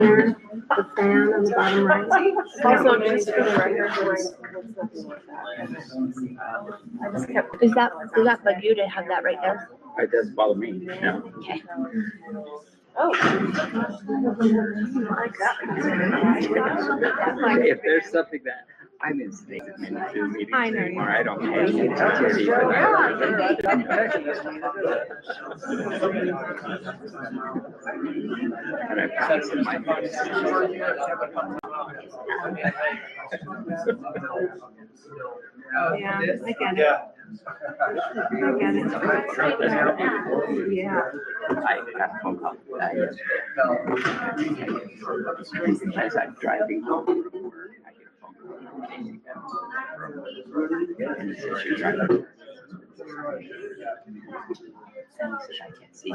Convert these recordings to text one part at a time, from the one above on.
The fan on the bottom right. Also, just for the record, Does that bug you to have that right there? It doesn't bother me, no. Okay. oh. If there's something that I'm in state meetings I know. anymore, I don't pay attention to it and I pass in my face. Yeah, I get it. Yeah. I got a phone call yesterday. As I'm driving home from work, I get a phone call. And he says, you're driving. And he says, I can't see you.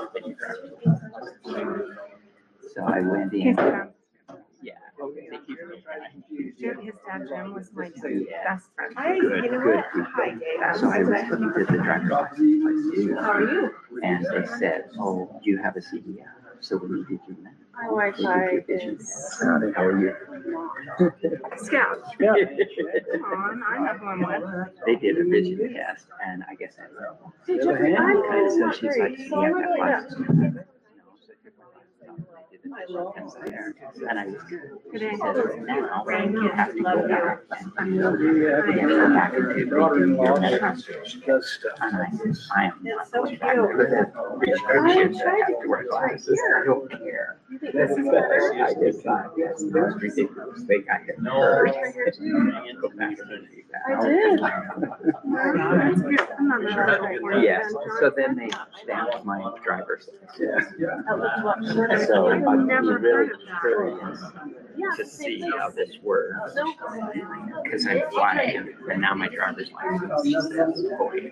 So I went in. Yeah. Okay. Thank you. His dad, Jim, was my best friend. Good, good people. So I went to the driver's license place. How are you? And they said, oh, you have a CDL. So when you did your medical, My Wi-Fi is. how are you? Scout. Yeah. I have one with. They did a vision test, and I guess that's. Hey, Jeffrey, And so she's like, do you have that license? And I was good. She says, now you have to go back and go back and do your medical. And I said, I am not going back to that. Rich kids that have to wear glasses. I don't care. I just thought that's the most ridiculous thing I had heard. Go back and do that. I did. Yes, so then they stamped my driver's license. So I'm really curious to see how this works. Because I'm flying, and now my driver's license says boy.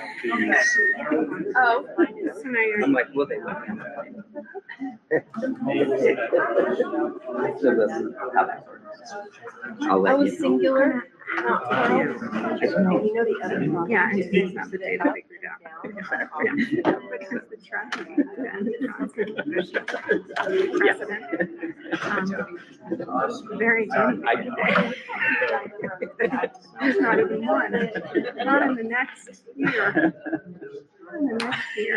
Oh. I'm like, will they let me on the plane? So this is how that works. I'll let you know. Singular. Not plural. You know the other problem. Yeah, it's not the date I figured out. Because the traffic and president, very good. There's not even one. Not in the next year. Not in the next year.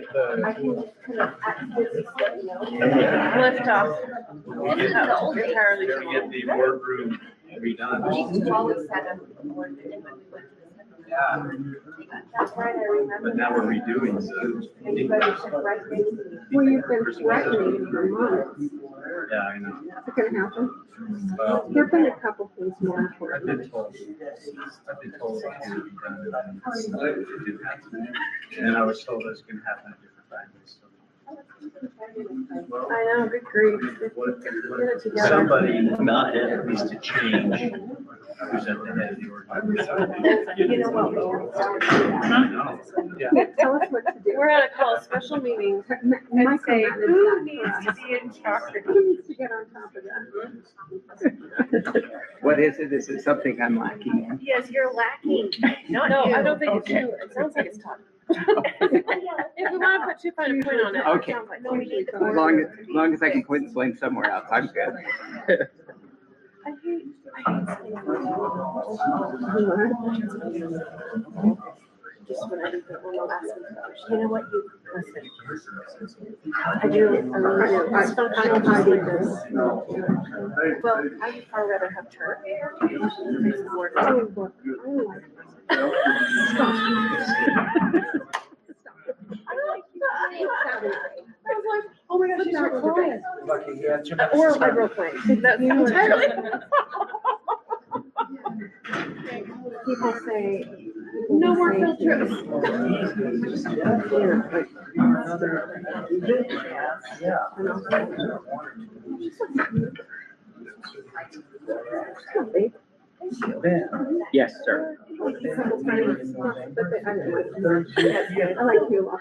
Lift off. Entirely. Get the boardroom redone. Yeah. But now we're redoing the. Well, you've been threatening for months. Yeah, I know. What's gonna happen? Well, There've been a couple things more I've important. been told it can be done, it didn't happen. And I was told it was gonna happen at different times. I know, good grief. Get it together. Somebody needs to change who's at the head of the organization. You know what? Yeah. Tell us what to do. We're gonna call a special meeting and say, who needs to be in charge? Who needs to get on top of that? What is it? Is it something I'm lacking in? Yes, you're lacking. No, I don't think it's you. It sounds like it's tough. If we want to put too fine a point on it. Okay. It sounds like no, we need the As long as I can point and blame somewhere else, I'm good. I hate just when I do the one last week. You know what? You listen. I do. Well, I would far rather have turf. I was like, oh my gosh, she's recording. Or I broke mine. That's entirely. People say. No more field trips. Yes, sir. I like you a lot.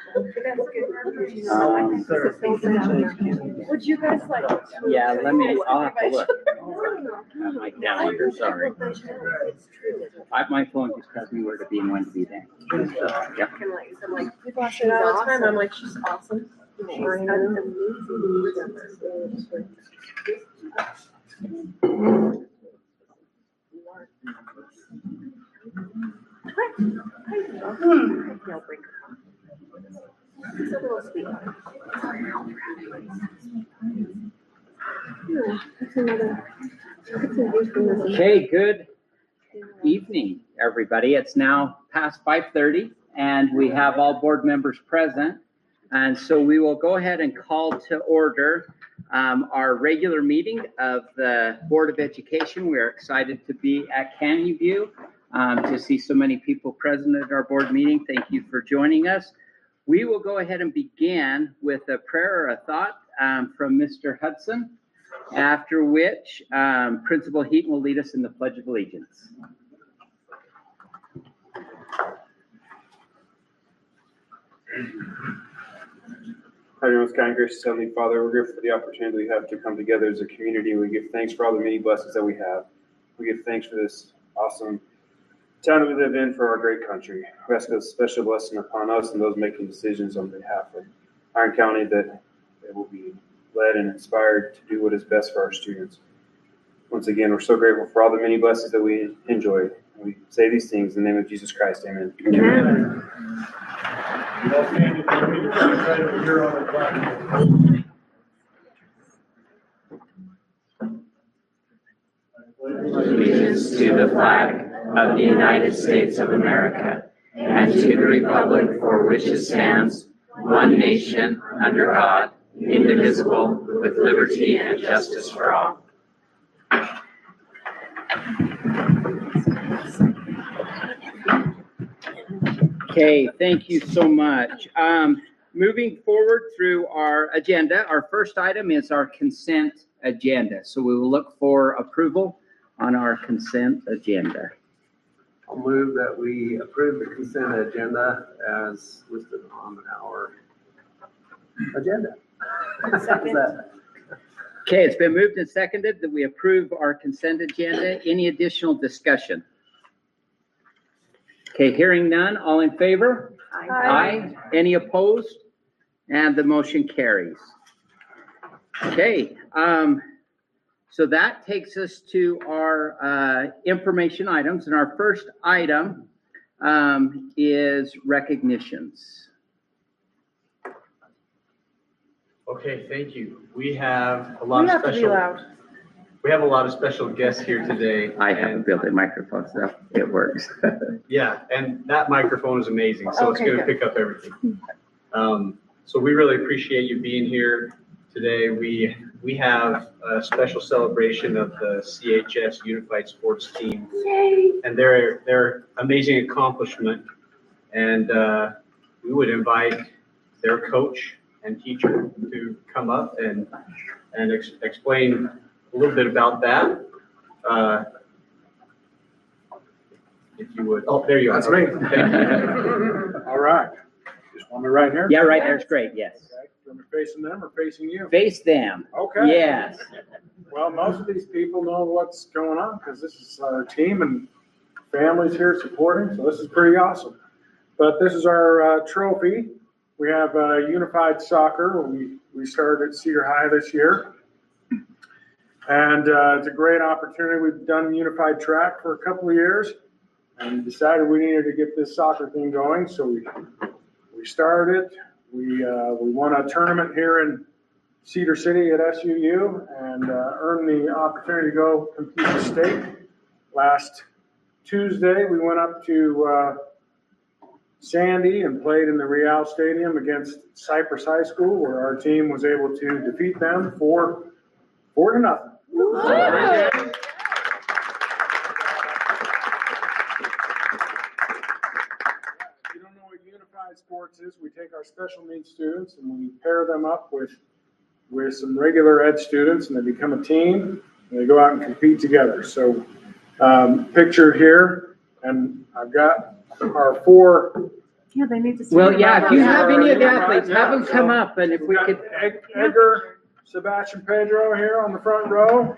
Would you guys like? Yeah, I'll have to look. My calendar, sorry. My phone just tells me where to be and when to be there. Yep. People ask me all the time. I'm like, she's awesome. Okay, good evening, everybody. It's now past 5:30 and we have all board members present. And so we will go ahead and call to order our regular meeting of the Board of Education. We are excited to be at Canyon View to see so many people present at our board meeting. Thank you for joining us. We will go ahead and begin with a prayer or a thought from Mr. Hudson, after which Principal Heaton will lead us in the Pledge of Allegiance. Dear most kind, gracious Heavenly Father, we're grateful for the opportunity we have to come together as a community. We give thanks for all the many blessings that we have. We give thanks for this awesome town that we live in, for our great country. We ask a special blessing upon us and those making decisions on behalf of Iron County, that they will be led and inspired to do what is best for our students. Once again, we're so grateful for all the many blessings that we enjoy. We say these things in the name of Jesus Christ. Amen. Amen. Allegiance to the flag of the United States of America and to the republic for which it stands, one nation, under God, indivisible, with liberty and justice for all. Okay, thank you so much. Moving forward through our agenda, our first item is our consent agenda. So we will look for approval on our consent agenda. I'll move that we approve the consent agenda as listed on our agenda. How's that? Okay, it's been moved and seconded that we approve our consent agenda. Any additional discussion? Okay, hearing none, all in favor? Aye. Any opposed? And the motion carries. Okay, so that takes us to our information items. And our first item is recognitions. Okay, thank you. We have a lot of special guests here today. I haven't built a microphone, so it works. Yeah, and that microphone is amazing, so it's going to pick up everything. So we really appreciate you being here today. We have a special celebration of the CHS Unified Sports Team. Yay! And their amazing accomplishment. And we would invite their coach and teacher to come up and explain a little bit about that. If you would. Oh, there you are. That's me. All right. Just want me right here? Yeah, right there's great, yes. Okay. You want me facing them or facing you? Face them. Okay. Yes. Well, most of these people know what's going on because this is our team and families here supporting, so this is pretty awesome. But this is our trophy. We have unified soccer. We started at Cedar High this year. And it's a great opportunity. We've done unified track for a couple of years and decided we needed to get this soccer thing going. So we started. We won a tournament here in Cedar City at SUU and earned the opportunity to go compete for state. Last Tuesday, we went up to Sandy and played in the Real Stadium against Cypress High School, where our team was able to defeat them 4-0. If you don't know what unified sports is, we take our special needs students and we pair them up with some regular ed students, and they become a team and they go out and compete together. So pictured here, and I've got our 4. Yeah, they need to see. Well, yeah, if you have any of the athletes, have them come up, and if we could. Edgar, Sebastian Pedro here on the front row.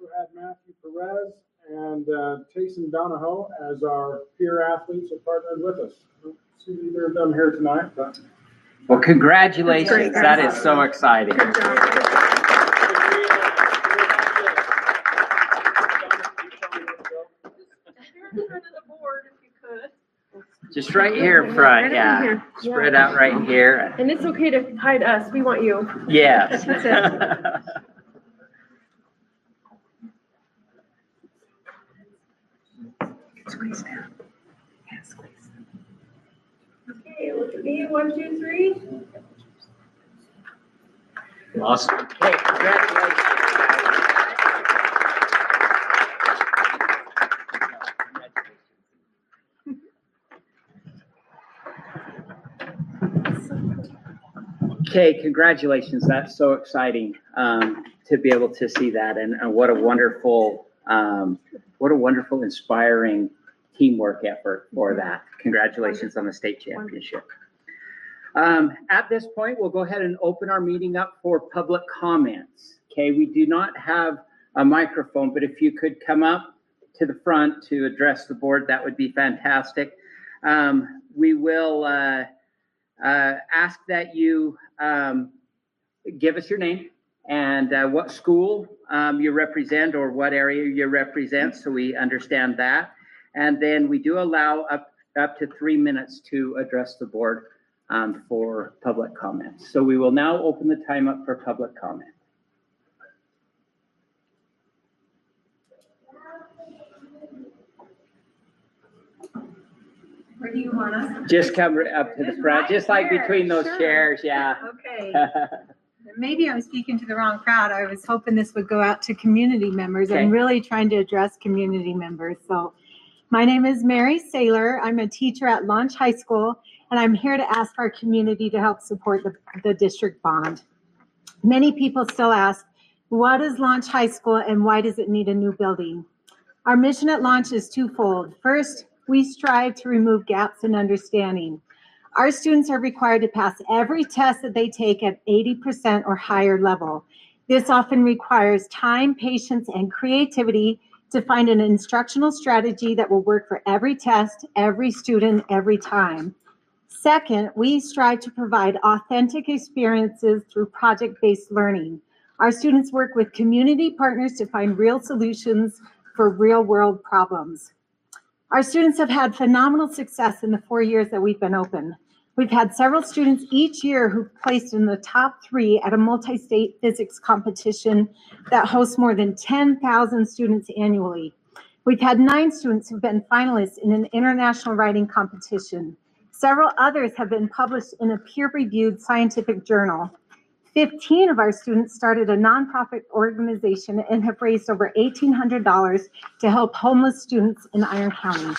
also had Matthew Perez and Tayson Donahoe as our peer athletes who partnered with us. I don't see either of them here tonight, but. Well, congratulations. That is so exciting. Good job. Just right here in front, yeah. Spread out right here. And it's okay to hide us. We want you. Yes. That's it. Squeeze down. Okay, look at me. 1, 2, 3. Awesome. Okay, congratulations. Okay, congratulations. That's so exciting to be able to see that, and what a wonderful, inspiring teamwork effort for that. Congratulations on the state championship. At this point, we'll go ahead and open our meeting up for public comments. Okay, we do not have a microphone, but if you could come up to the front to address the board, that would be fantastic. We will ask that you give us your name and what school you represent or what area you represent, so we understand that. And then we do allow up to 3 minutes to address the board for public comments. So we will now open the time up for public comment. Where do you want us? Just come up to the front, just like between those chairs, yeah. Okay. Maybe I'm speaking to the wrong crowd. I was hoping this would go out to community members. Okay. I'm really trying to address community members. So my name is Mary Saylor. I'm a teacher at Launch High School, and I'm here to ask our community to help support the district bond. Many people still ask, what is Launch High School and why does it need a new building? Our mission at Launch is twofold. First, we strive to remove gaps in understanding. Our students are required to pass every test that they take at 80% or higher level. This often requires time, patience, and creativity to find an instructional strategy that will work for every test, every student, every time. Second, we strive to provide authentic experiences through project-based learning. Our students work with community partners to find real solutions for real-world problems. Our students have had phenomenal success in the 4 years that we've been open. We've had several students each year who've placed in the top 3 at a multi-state physics competition that hosts more than 10,000 students annually. We've had 9 students who've been finalists in an international writing competition. Several others have been published in a peer-reviewed scientific journal. 15 of our students started a nonprofit organization and have raised over $1,800 to help homeless students in Iron County.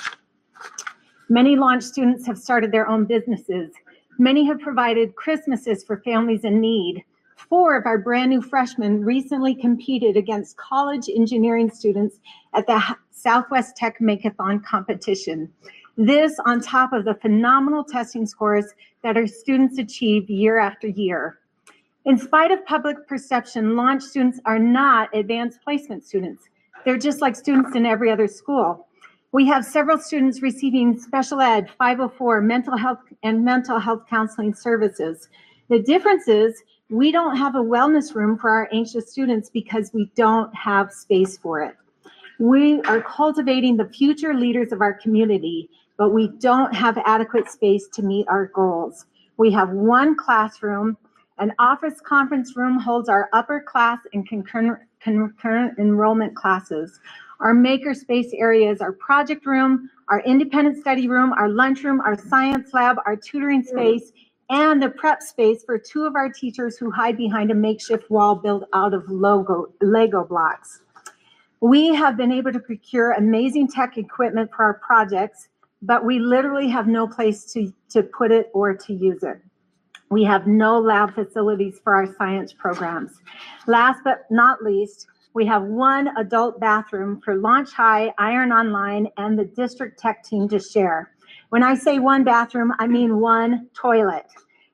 Many Launch students have started their own businesses. Many have provided Christmases for families in need. 4 of our brand new freshmen recently competed against college engineering students at the Southwest Tech Makeathon competition. This on top of the phenomenal testing scores that our students achieve year after year. In spite of public perception, Launch students are not advanced placement students. They're just like students in every other school. We have several students receiving special ed, 504, mental health counseling services. The difference is we don't have a wellness room for our anxious students because we don't have space for it. We are cultivating the future leaders of our community, but we don't have adequate space to meet our goals. We have 1 classroom. An office conference room holds our upper class and concurrent enrollment classes. Our makerspace areas, our project room, our independent study room, our lunchroom, our science lab, our tutoring space, and the prep space for 2 of our teachers who hide behind a makeshift wall built out of Lego blocks. We have been able to procure amazing tech equipment for our projects, but we literally have no place to put it or to use it. We have no lab facilities for our science programs. Last but not least, we have 1 adult bathroom for Launch High, Iron Online, and the district tech team to share. When I say 1 bathroom, I mean 1 toilet.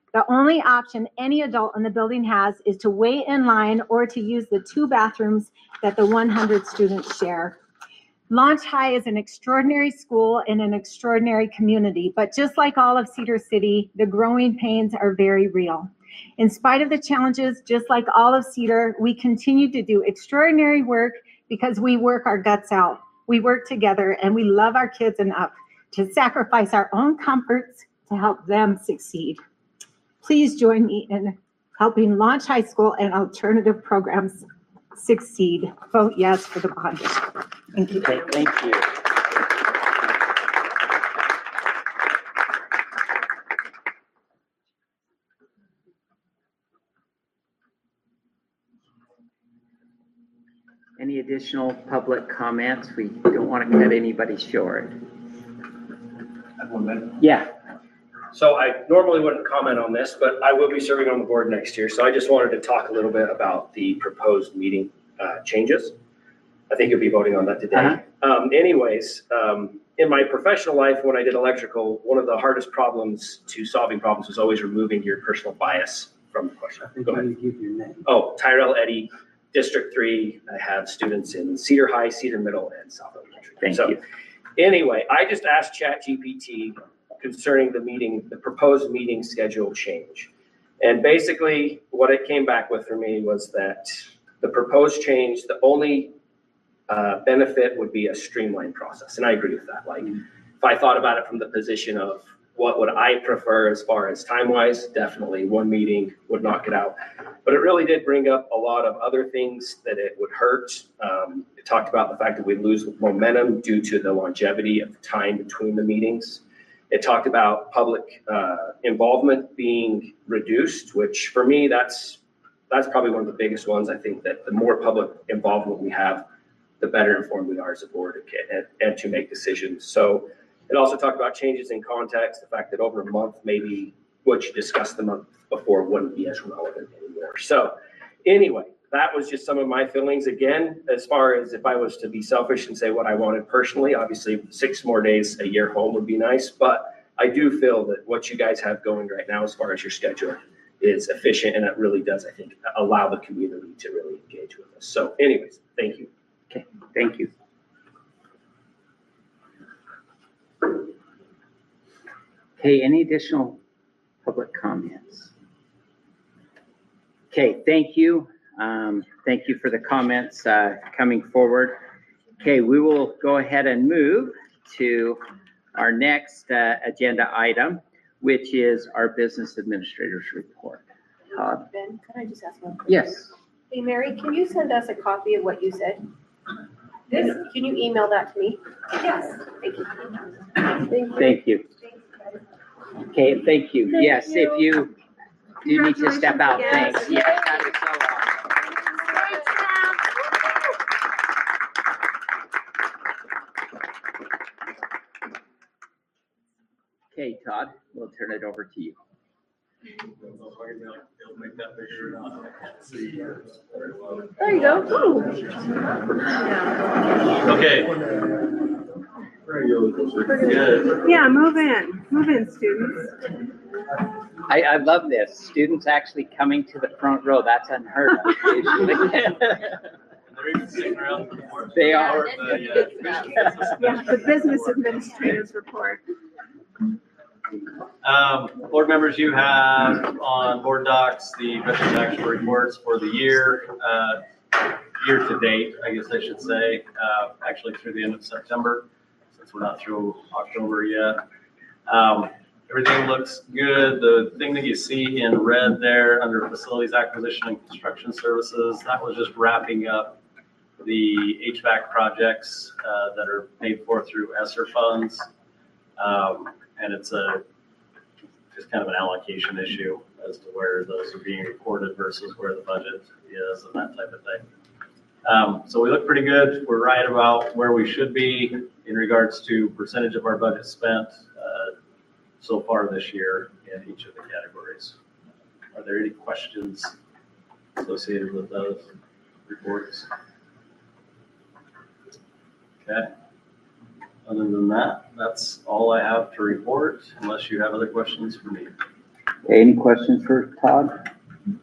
The only option any adult in the building has is to wait in line or to use the 2 bathrooms that the 100 students share. Launch High is an extraordinary school in an extraordinary community, but just like all of Cedar City, the growing pains are very real. In spite of the challenges, just like all of Cedar, we continue to do extraordinary work because we work our guts out. We work together and we love our kids enough to sacrifice our own comforts to help them succeed. Please join me in helping Launch High School and alternative programs succeed. Vote yes for the bond. Thank you. Okay, thank you. Any additional public comments? We don't want to cut anybody short. I have 1 minute. Yeah. So I normally wouldn't comment on this, but I will be serving on the board next year. So I just wanted to talk a little bit about the proposed meeting changes. I think you'll be voting on that today. In my professional life, when I did electrical, one of the hardest problems to solving problems was always removing your personal bias from the question. Go ahead. Give your name. Oh, Tyrell Eddy, District 3. I have students in Cedar High, Cedar Middle, and South Elementary. Thank you. Anyway, I just asked ChatGPT concerning the proposed meeting schedule change. And basically what it came back with for me was that the proposed change, the only benefit would be a streamlined process. And I agree with that. Like if I thought about it from the position of what would I prefer as far as time-wise, definitely 1 meeting would knock it out. But it really did bring up a lot of other things that it would hurt. It talked about the fact that we'd lose momentum due to the longevity of time between the meetings. It talked about public involvement being reduced, which for me, that's probably one of the biggest ones. I think that the more public involvement we have, the better informed we are as a board and to make decisions. So it also talked about changes in context, the fact that over a month, maybe what you discussed the month before wouldn't be as relevant anymore. So anyway, that was just some of my feelings. Again, as far as if I was to be selfish and say what I wanted personally, obviously 6 more days a year home would be nice, but I do feel that what you guys have going right now as far as your schedule is efficient, and it really does, I think, allow the community to really engage with us. So anyways, thank you. Okay, thank you. Okay, any additional public comments? Okay, thank you. Thank you for the comments coming forward. Okay, we will go ahead and move to our next agenda item, which is our business administrator's report. Ben, can I just ask one question? Yes. Hey, Mary, can you send us a copy of what you said? Yes. Can you email that to me? Yes. Thank you. Thank you. Okay, thank you. Yes, if you do need to step out, thanks. Yeah, that is so awesome. Okay, Todd, we'll turn it over to you. There you go. Ooh. Okay. Good. Yeah, move in, students. I love this. Students actually coming to the front row. That's unheard of usually. They are. Yeah, the business administrator's report. Board members, you have on board docs the veterans actual reports for the year to date, I guess I should say, actually through the end of September, since we're not through October yet. Everything looks good. The thing that you see in red there under facilities acquisition and construction services, that was just wrapping up the HVAC projects that are paid for through ESSER funds. And it's just kind of an allocation issue as to where those are being recorded versus where the budget is and that type of thing. So we look pretty good. We're right about where we should be in regards to percentage of our budget spent so far this year in each of the categories. Are there any questions associated with those reports? Okay. Other than that, that's all I have to report, unless you have other questions for me. Okay, any questions for Todd?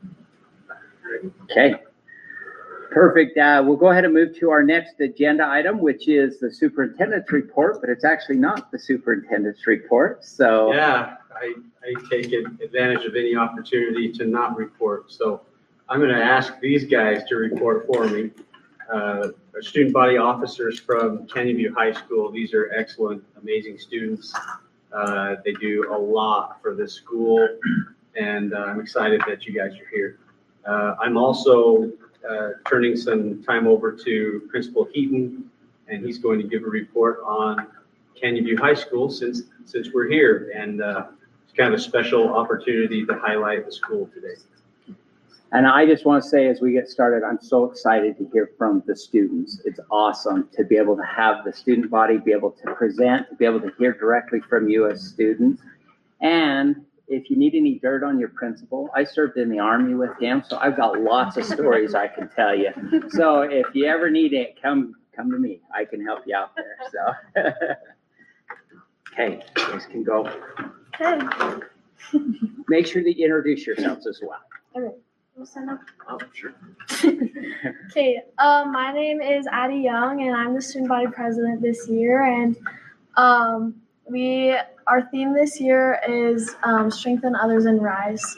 Okay, perfect. We'll go ahead and move to our next agenda item, which is the superintendent's report, but it's actually not the superintendent's report, so. Yeah, I take advantage of any opportunity to not report. So I'm going to ask these guys to report for me. Our student body officers from Canyon View High School. These are excellent, amazing students. They do a lot for this school, and I'm excited that you guys are here. I'm also turning some time over to Principal Heaton, and he's going to give a report on Canyon View High School since we're here, and it's kind of a special opportunity to highlight the school today. And I just want to say, as we get started, I'm so excited to hear from the students. It's awesome to be able to have the student body be able to present, to be able to hear directly from you as students. And if you need any dirt on your principal, I served in the Army with him, so I've got lots of stories I can tell you. So if you ever need it, come to me. I can help you out there. So, okay, you guys can go. Okay. Make sure that you introduce yourselves as well. Okay. We'll stand up. Oh, sure. Okay. My name is Addie Young, and I'm the student body president this year. And our theme this year is strengthen others and rise.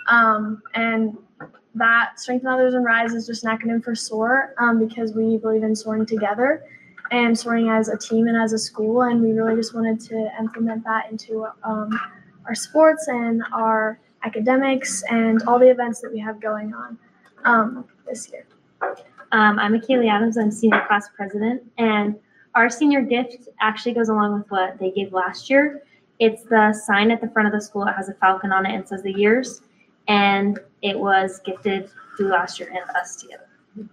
And that strengthen others and rise is just an acronym for SOAR, because we believe in soaring together and soaring as a team and as a school. And we really just wanted to implement that into our sports and our academics and all the events that we have going on this year. I'm Akeli Adams. I'm senior class president, and our senior gift actually goes along with what they gave last year. It's the sign at the front of the school. It has a falcon on it and says the years, and it was gifted through last year and us together.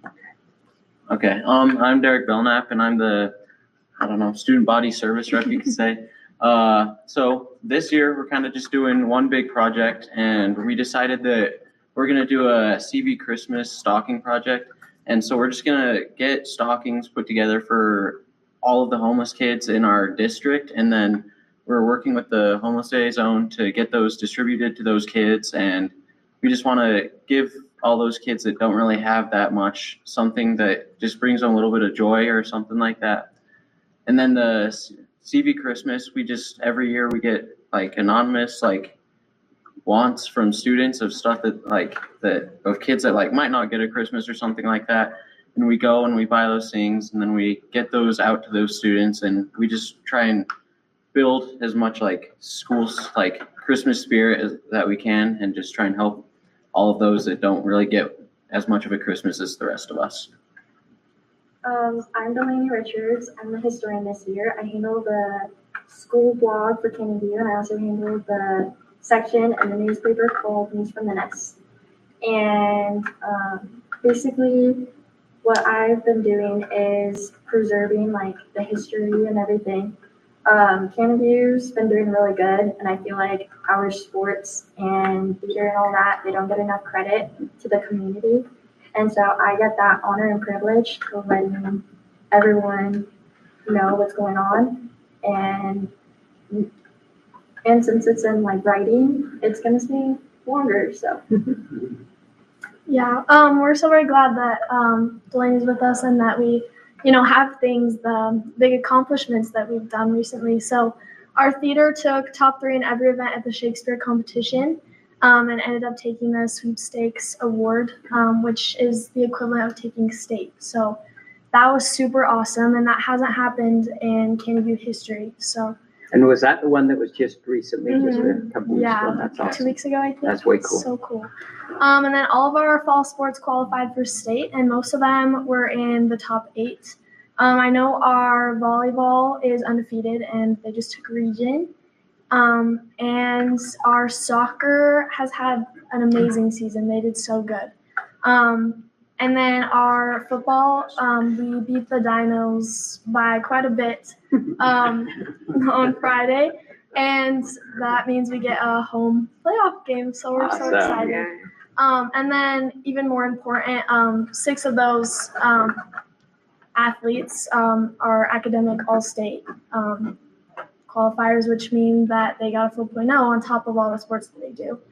Okay, I'm Derek Belknap, and I'm the, student body service rep, you could say. So this year we're kind of just doing one big project, and we decided that we're going to do a CV Christmas stocking project. And so we're just going to get stockings put together for all of the homeless kids in our district. And then we're working with the Homeless Day Zone to get those distributed to those kids. And we just want to give all those kids that don't really have that much something that just brings them a little bit of joy or something like that. And then the CV Christmas, every year we get anonymous wants from students of stuff of kids that might not get a Christmas or something like that. And we go and we buy those things, and then we get those out to those students, and we just try and build as much schools Christmas spirit that we can, and just try and help all of those that don't really get as much of a Christmas as the rest of us. I'm Delaney Richards. I'm the historian this year. I handle the school blog for Canyon View, and I also handle the section in the newspaper called News from the Nest. And basically what I've been doing is preserving the history and everything. Canyon View's been doing really good, and I feel like our sports and theater and all that, they don't get enough credit to the community. And so I get that honor and privilege of letting everyone know what's going on. And since it's in writing, it's going to be longer, so. Yeah, we're so very glad that Delaney's with us and that we, have the big accomplishments that we've done recently. So our theater took top 3 in every event at the Shakespeare competition. And ended up taking the sweepstakes award, which is the equivalent of taking state. So that was super awesome, and that hasn't happened in Canyon View history. So. And was that the one that was just recently, just a couple weeks ago? That's awesome. 2 weeks ago, I think. That's way cool. So cool. And then all of our fall sports qualified for state, and most of them were in the top 8. I know our volleyball is undefeated, and they just took region. And our soccer has had an amazing season. They did so good. And then our football, we beat the Dinos by quite a bit on Friday. And that means we get a home playoff game. So we're so excited. Yeah. And then even more important, 6 of those athletes are academic all-state qualifiers, which mean that they got a full 4.0 on top of all the sports that they do.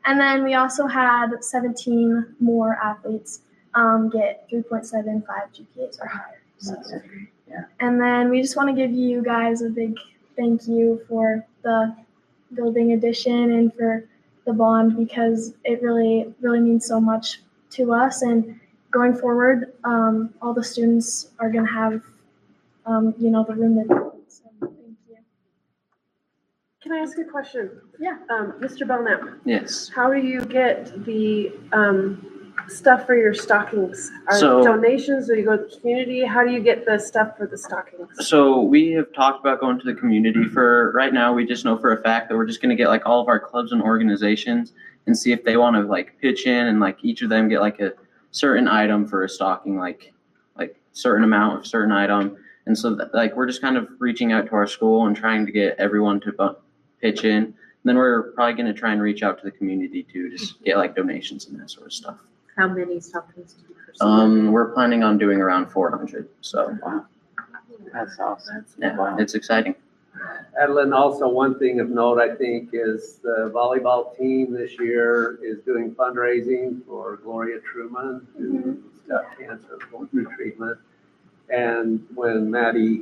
And then we also had 17 more athletes get 3.75 GPAs or higher. So. Yeah. And then we just want to give you guys a big thank you for the building addition and for the bond, because it really, really means so much to us. And going forward, all the students are going to have, the room that they need. So thank you. Can I ask a question? Yeah. Mr. Belknap, Yes. how do you get the stuff for your stockings? Are So- donations, or you go to the community? How do you get the stuff for the stockings? So we have talked about going to the community. For right now, we just know for a fact that we're just going to get like all of our clubs and organizations and see if they want to like pitch in, and like each of them get like a certain item for a stocking, like certain amount of certain item. And so that, like, we're just kind of reaching out to our school and trying to get everyone to pitch in. And then we're probably going to try and reach out to the community too, just get like donations and that sort of stuff. How many stockings do you pursue? We're planning on doing around 400. So Wow. That's awesome. yeah, Wow. it's exciting. Adeline, also one thing of note, I think, is the volleyball team this year is doing fundraising for Gloria Truman, who's got cancer, going through treatment. And when Maddie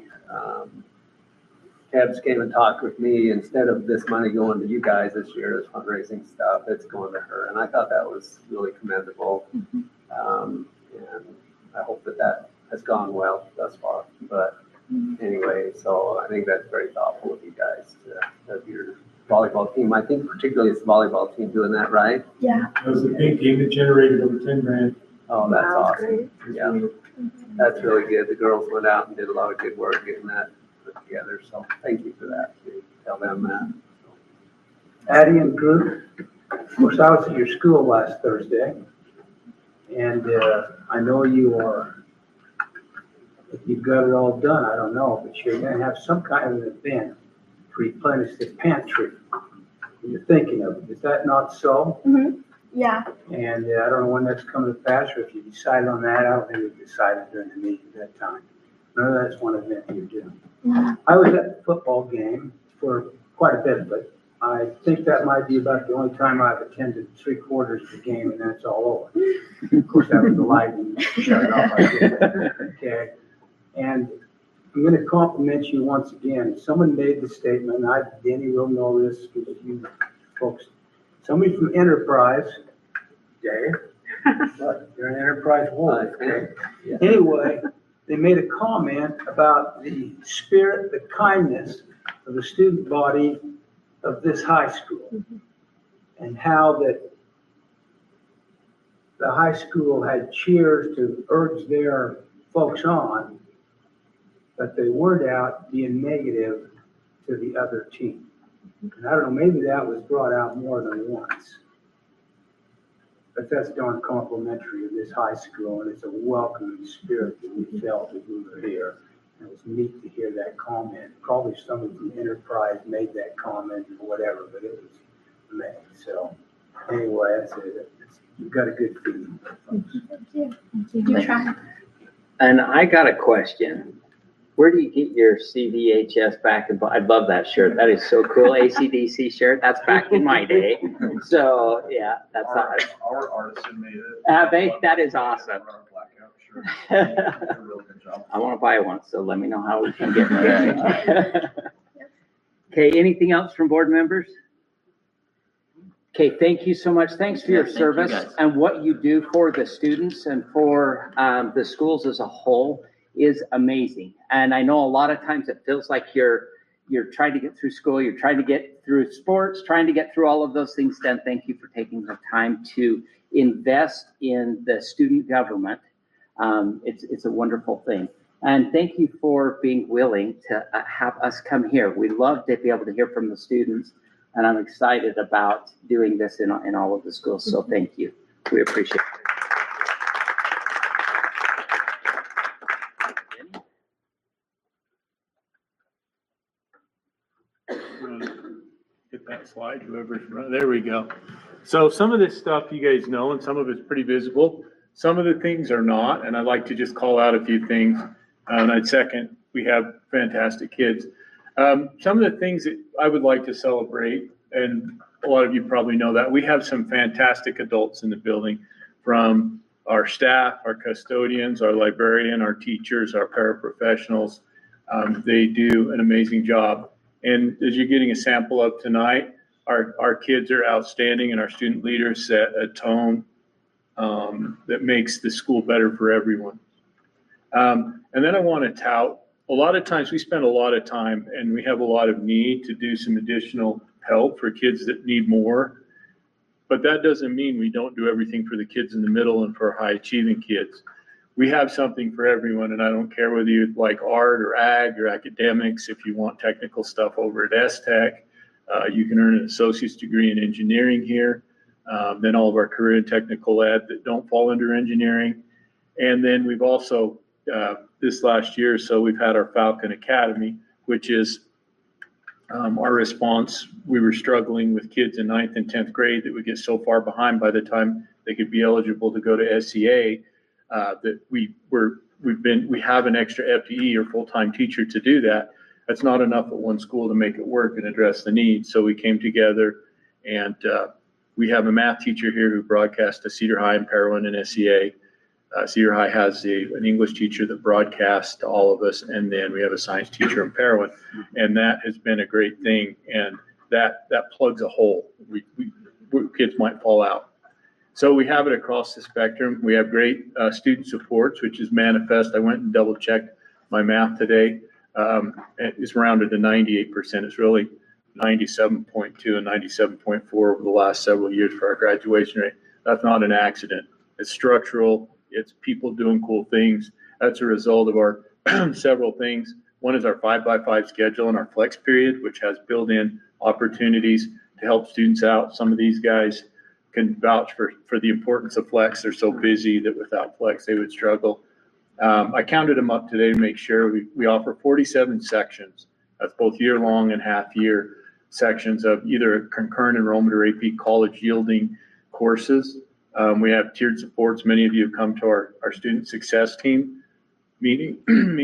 Kebs came and talked with me, instead of this money going to you guys this year as fundraising stuff, it's going to her. And I thought that was really commendable. And I hope that has gone well thus far. But anyway, so I think that's very thoughtful of you guys to have your volleyball team. I think particularly it's the volleyball team doing that, right? Yeah. It was a big team that generated over 10 grand. Oh, that's Wow, awesome. Yeah, that's really good. The girls went out and did a lot of good work getting that put together. So thank you for that. Tell them that. Addie and group, of course, I was at your school last Thursday, and I know you are, if you've got it all done, I don't know, but you're going to have some kind of an event to replenish the pantry. You're thinking of it. Is that not so? Mm-hmm. Yeah. And I don't know when that's coming to pass, or if you decided on that. I don't think we decided during the meeting at that time. No, that's one event you're doing. Mhm. I was at the football game for quite a bit, but I think that might be about the only time I've attended 3/4 of the game, and that's all over. Of course, that was the lightning shut it off. I did that. Okay. And I'm going to compliment you once again. Someone made the statement, Danny will know this because you folks, somebody from Enterprise, Dave, but you're an Enterprise wolf, okay? Anyway, they made a comment about the spirit, the kindness of the student body of this high school, and how that the high school had cheers to urge their folks on, but they weren't out being negative to the other team. And I don't know, maybe that was brought out more than once. But that's darn complimentary of this high school, and it's a welcoming spirit that we felt as we were here. And it was neat to hear that comment. Probably someone from Enterprise made that comment or whatever, but it was made. So anyway, that's it. You've got a good feeling. Thank you. You try. And I got a question. Where do you get your CVHS back? I love that shirt. That is so cool. ACDC shirt. That's back in my day. So yeah, that's awesome. Our artisan made it. Have they? That is awesome. I want to buy one, so let me know how we can get it. Okay, anything else from board members? Okay, thank you so much. Thanks for your service and what you do for the students and for the schools as a whole is amazing. And I know a lot of times it feels like you're trying to get through school, you're trying to get through sports, trying to get through all of those things. Then thank you for taking the time to invest in the student government. It's a wonderful thing. And thank you for being willing to have us come here. We love to be able to hear from the students, and I'm excited about doing this in all of the schools. So thank you. We appreciate it. Get that slide, whoever's running. There we go. So some of this stuff you guys know, and some of it's pretty visible. Some of the things are not, and I'd like to just call out a few things. And I'd second, we have fantastic kids. Some of the things that I would like to celebrate, and a lot of you probably know that. We have some fantastic adults in the building, from our staff, our custodians, our librarian, our teachers, our paraprofessionals. They do an amazing job. And as you're getting a sample of tonight, our kids are outstanding, and our student leaders set a tone that makes the school better for everyone. And then I want to tout, a lot of times we spend a lot of time and we have a lot of need to do some additional help for kids that need more. But that doesn't mean we don't do everything for the kids in the middle and for high achieving kids. We have something for everyone, and I don't care whether you like art or ag or academics. If you want technical stuff over at S-Tech, you can earn an associate's degree in engineering here. Then all of our career and technical ed that don't fall under engineering. And then we've also, this last year or so, we've had our Falcon Academy, which is our response. We were struggling with kids in 9th and 10th grade that would get so far behind by the time they could be eligible to go to SEA that we have an extra FTE or full-time teacher to do that. That's not enough at one school to make it work and address the needs. So we came together, and we have a math teacher here who broadcasts to Cedar High and Parowan and SEA. Cedar High has an English teacher that broadcasts to all of us, and then we have a science teacher in Parowan, and that has been a great thing, and that plugs a hole. Kids might fall out. So we have it across the spectrum. We have great student supports, which is manifest. I went and double checked my math today. It's rounded to 98%. It's really 97.2 and 97.4 over the last several years for our graduation rate. That's not an accident. It's structural. It's people doing cool things. That's a result of our several things. One is our 5x5 schedule and our flex period, which has built-in opportunities to help students out. Some of these guys can vouch for the importance of flex. They're so busy that without flex, they would struggle. I counted them up today to make sure. We offer 47 sections. That's both year-long and half-year sections of either concurrent enrollment or AP college yielding courses. We have tiered supports. Many of you have come to our student success team meeting.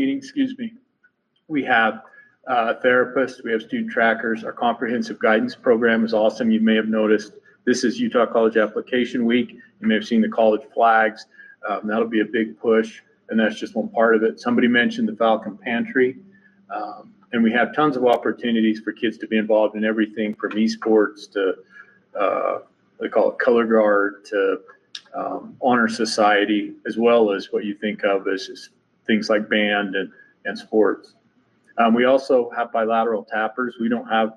We have therapists. We have student trackers. Our comprehensive guidance program is awesome. You may have noticed this is Utah College Application Week. You may have seen the college flags. That'll be a big push, and that's just one part of it. Somebody mentioned the Falcon Pantry. And we have tons of opportunities for kids to be involved in everything from esports to, they call it color guard, to honor society, as well as what you think of as things like band and sports. We also have bilateral tappers. We don't have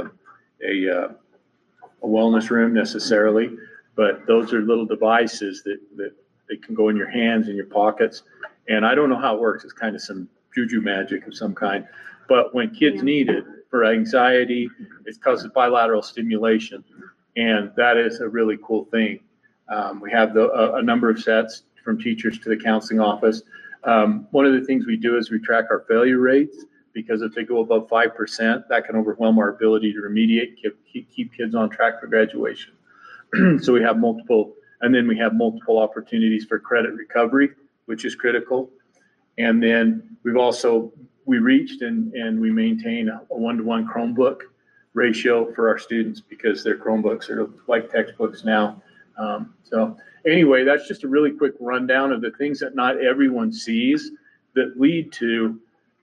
a wellness room necessarily, but those are little devices that they can go in your hands, in your pockets. And I don't know how it works. It's kind of some juju magic of some kind. But when kids need it for anxiety, it causes bilateral stimulation. And that is a really cool thing. We have a number of sets from teachers to the counseling office. One of the things we do is we track our failure rates, because if they go above 5%, that can overwhelm our ability to remediate, keep kids on track for graduation. So we have multiple, and then we have multiple opportunities for credit recovery, which is critical. And then we reached and we maintain a 1-to-1 Chromebook ratio for our students, because their Chromebooks are like textbooks now. So anyway, that's just a really quick rundown of the things that not everyone sees that lead to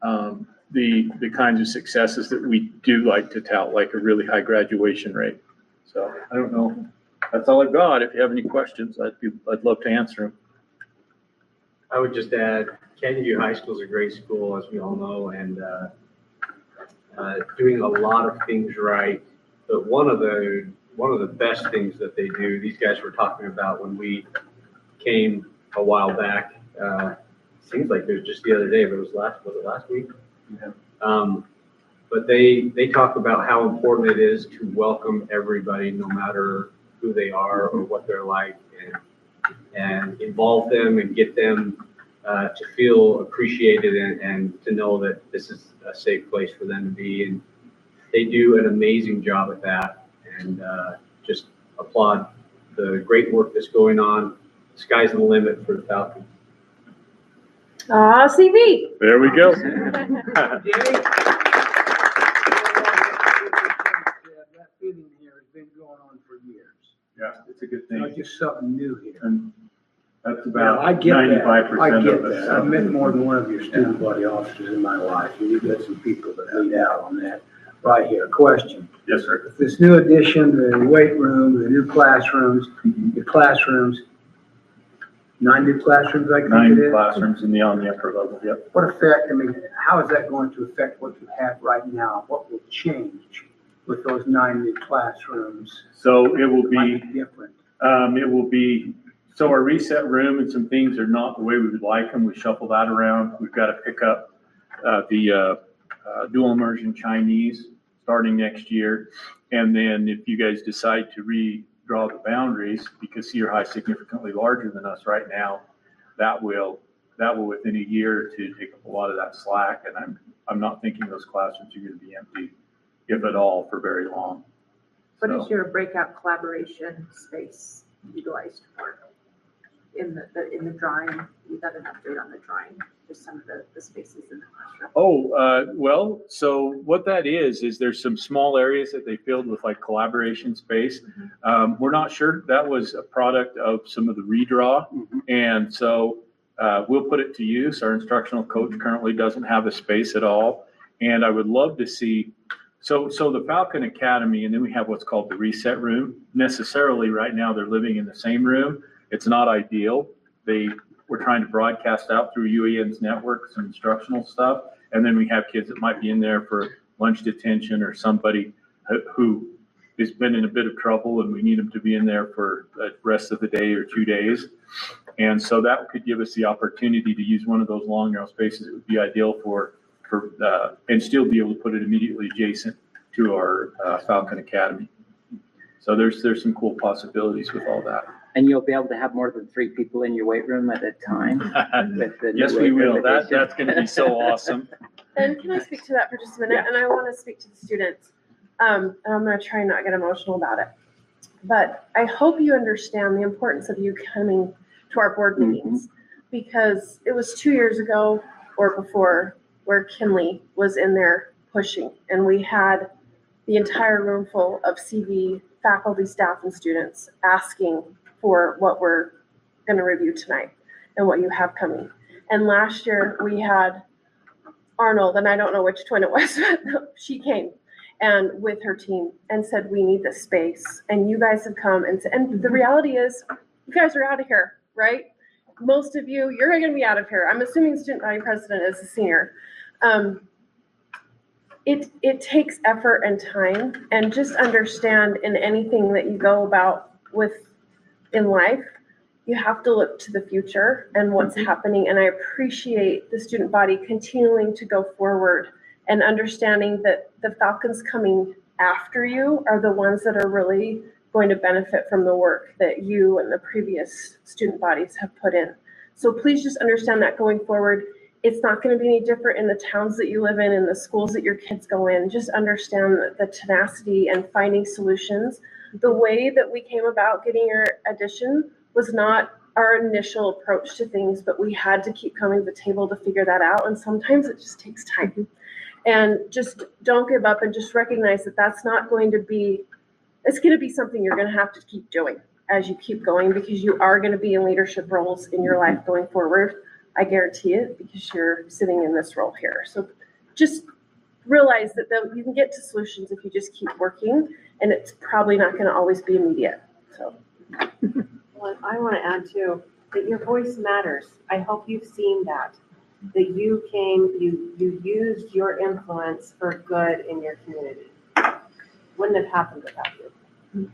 the kinds of successes that we do like to tout, like a really high graduation rate. So I don't know. That's all I've got. If you have any questions, I'd love to answer them. I would just add, Canyon View High School is a great school, as we all know, and doing a lot of things right. But one of the best things that they do, these guys were talking about when we came a while back. Seems like it was just the other day, but was it last week? Yeah. But they talk about how important it is to welcome everybody, no matter who they are or what they're like, and involve them and get them to feel appreciated and to know that this is a safe place for them to be. And they do an amazing job at that, and just applaud the great work that's going on. Sky's the limit for the Falcons. CV. There we go. That feeling here been going on for years. Yeah, it's a good Not thing. just something new here. And that's Now, about I get that. 95% I get of it. that. I've met more than one of your student body officers in my life, and you've got some people that lead out on that. Right here, question. Yes, sir. With this new addition, the weight room, the new classrooms, the classrooms, 9 new classrooms, I think it 9 is? classrooms on the upper level, yep. What effect, I mean, how is that going to affect what you have right now? What will change with those 9 new classrooms? So it will be, Different. so our reset room and some things are not the way we would like them. We shuffle that around. We've got to pick up the dual immersion Chinese starting next year. And then if you guys decide to redraw the boundaries, because Cedar High is significantly larger than us right now, that will within a year or two take up a lot of that slack. And I'm not thinking those classrooms are going to be empty, if at all, for very long. What So- is your breakout collaboration space utilized for? In the drawing, you got an update on the drawing, just some of the spaces in the classroom. Well, so what that is there's some small areas that they filled with like collaboration space. We're not sure. That was a product of some of the redraw. And so we'll put it to use. Our instructional coach currently doesn't have a space at all. And I would love to see, so the Falcon Academy, and then we have what's called the reset room. Necessarily right now they're living in the same room. It's not ideal. We're trying to broadcast out through UAN's network some instructional stuff. And then we have kids that might be in there for lunch detention or somebody who has been in a bit of trouble and we need them to be in there for the rest of the day or 2 days. And so that could give us the opportunity to use one of those long narrow spaces. It would be ideal for and still be able to put it immediately adjacent to our Falcon Academy. So there's some cool possibilities with all that. And you'll be able to have more than 3 people in your weight room at a time? with the Yes, new we weight room will. That's addition? going to be so awesome. And can I speak to that for just a minute? Yeah. And I want to speak to the students. And I'm going to try and not get emotional about it. But I hope you understand the importance of you coming to our board meetings, because it was 2 years ago or before where Kinley was in there pushing, and we had the entire room full of CV faculty, staff, and students asking for what we're going to review tonight and what you have coming. And last year we had Arnold, and I don't know which twin it was, but she came and with her team and said, we need this space. And you guys have come and the reality is you guys are out of here, right? Most of you, you're going to be out of here. I'm assuming student body president is a senior. It takes effort and time, and just understand in anything that you go about with in life, you have to look to the future and what's happening. And I appreciate the student body continuing to go forward and understanding that the Falcons coming after you are the ones that are really going to benefit from the work that you and the previous student bodies have put in. So please just understand that going forward, it's not going to be any different in the towns that you live in the schools that your kids go in. Just understand the tenacity and finding solutions. The way that we came about getting your addition was not our initial approach to things, but we had to keep coming to the table to figure that out. And sometimes it just takes time. And just don't give up, and just recognize that that's not going to be, it's going to be something you're going to have to keep doing as you keep going, because you are going to be in leadership roles in your life going forward. I guarantee it, because you're sitting in this role here. So just realize that you can get to solutions if you just keep working, and it's probably not going to always be immediate. So. Well, I want to add too, that your voice matters. I hope you've seen that you came, you used your influence for good in your community. Wouldn't have happened without you.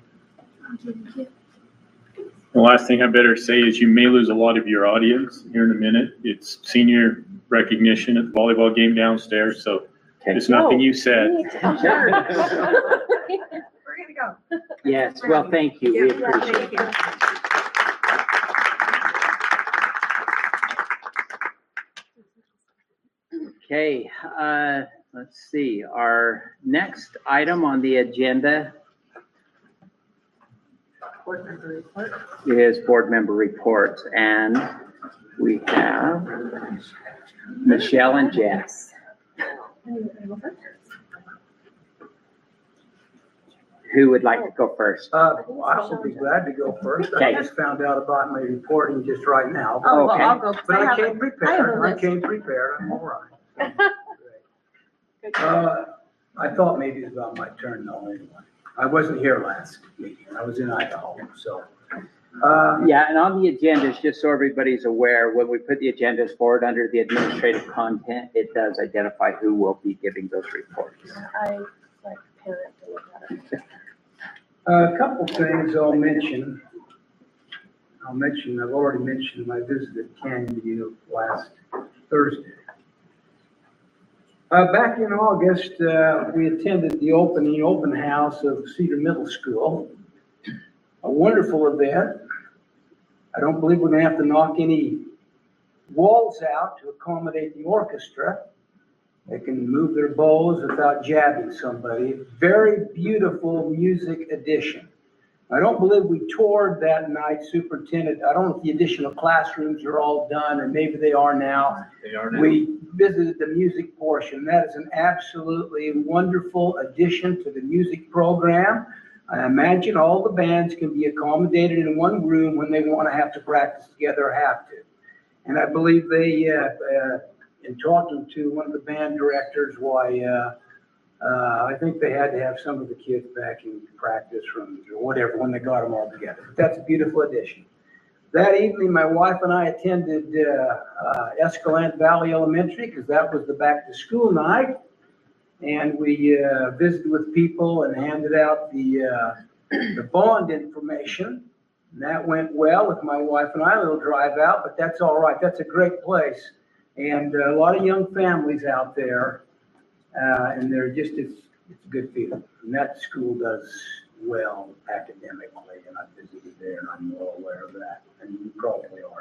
The last thing I better say is you may lose a lot of your audience here in a minute. It's senior recognition at the volleyball game downstairs, so there's nothing you said. We're going to go. Yes, well, thank you. We appreciate it. Okay, let's see. Our next item on the agenda Board member report. is board member reports, and we have Michelle and Jess. Who would like to go first? Well, I will be glad to go first. I Okay. just found out about my reporting just right now. Oh, well, Okay. I'll go. 'cause But I have came a- I have a prepared. I list. came prepared. I'm all right. I thought maybe it was about my turn though anyway. I wasn't here last meeting. I was in Idaho, so. Yeah, and on the agendas, just so everybody's aware, when we put the agendas forward under the administrative content, it does identify who will be giving those reports. I like parent to look at it. A couple things I'll mention. I've already mentioned my visit to Canyon View last Thursday. Back in August, we attended the open house of Cedar Middle School. A wonderful event. I don't believe we're gonna have to knock any walls out to accommodate the orchestra. They can move their bows without jabbing somebody. Very beautiful music addition. I don't believe we toured that night, Superintendent. I don't know if the additional classrooms are all done, and maybe they are now. They are now. We visited the music portion. That is an absolutely wonderful addition to the music program. I imagine all the bands can be accommodated in one room when they want to have to practice together or have to. And I believe they, in talking to one of the band directors, I think they had to have some of the kids back in practice rooms or whatever when they got them all together. That's a beautiful addition. That evening, my wife and I attended Escalante Valley Elementary because that was the back to school night. And we visited with people and handed out the bond information. And that went well with my wife and I, a little drive out, but that's all right. That's a great place. And a lot of young families out there. And they're just, it's a good feeling. And that school does well academically, and I visited there, and I'm well aware of that, and you probably are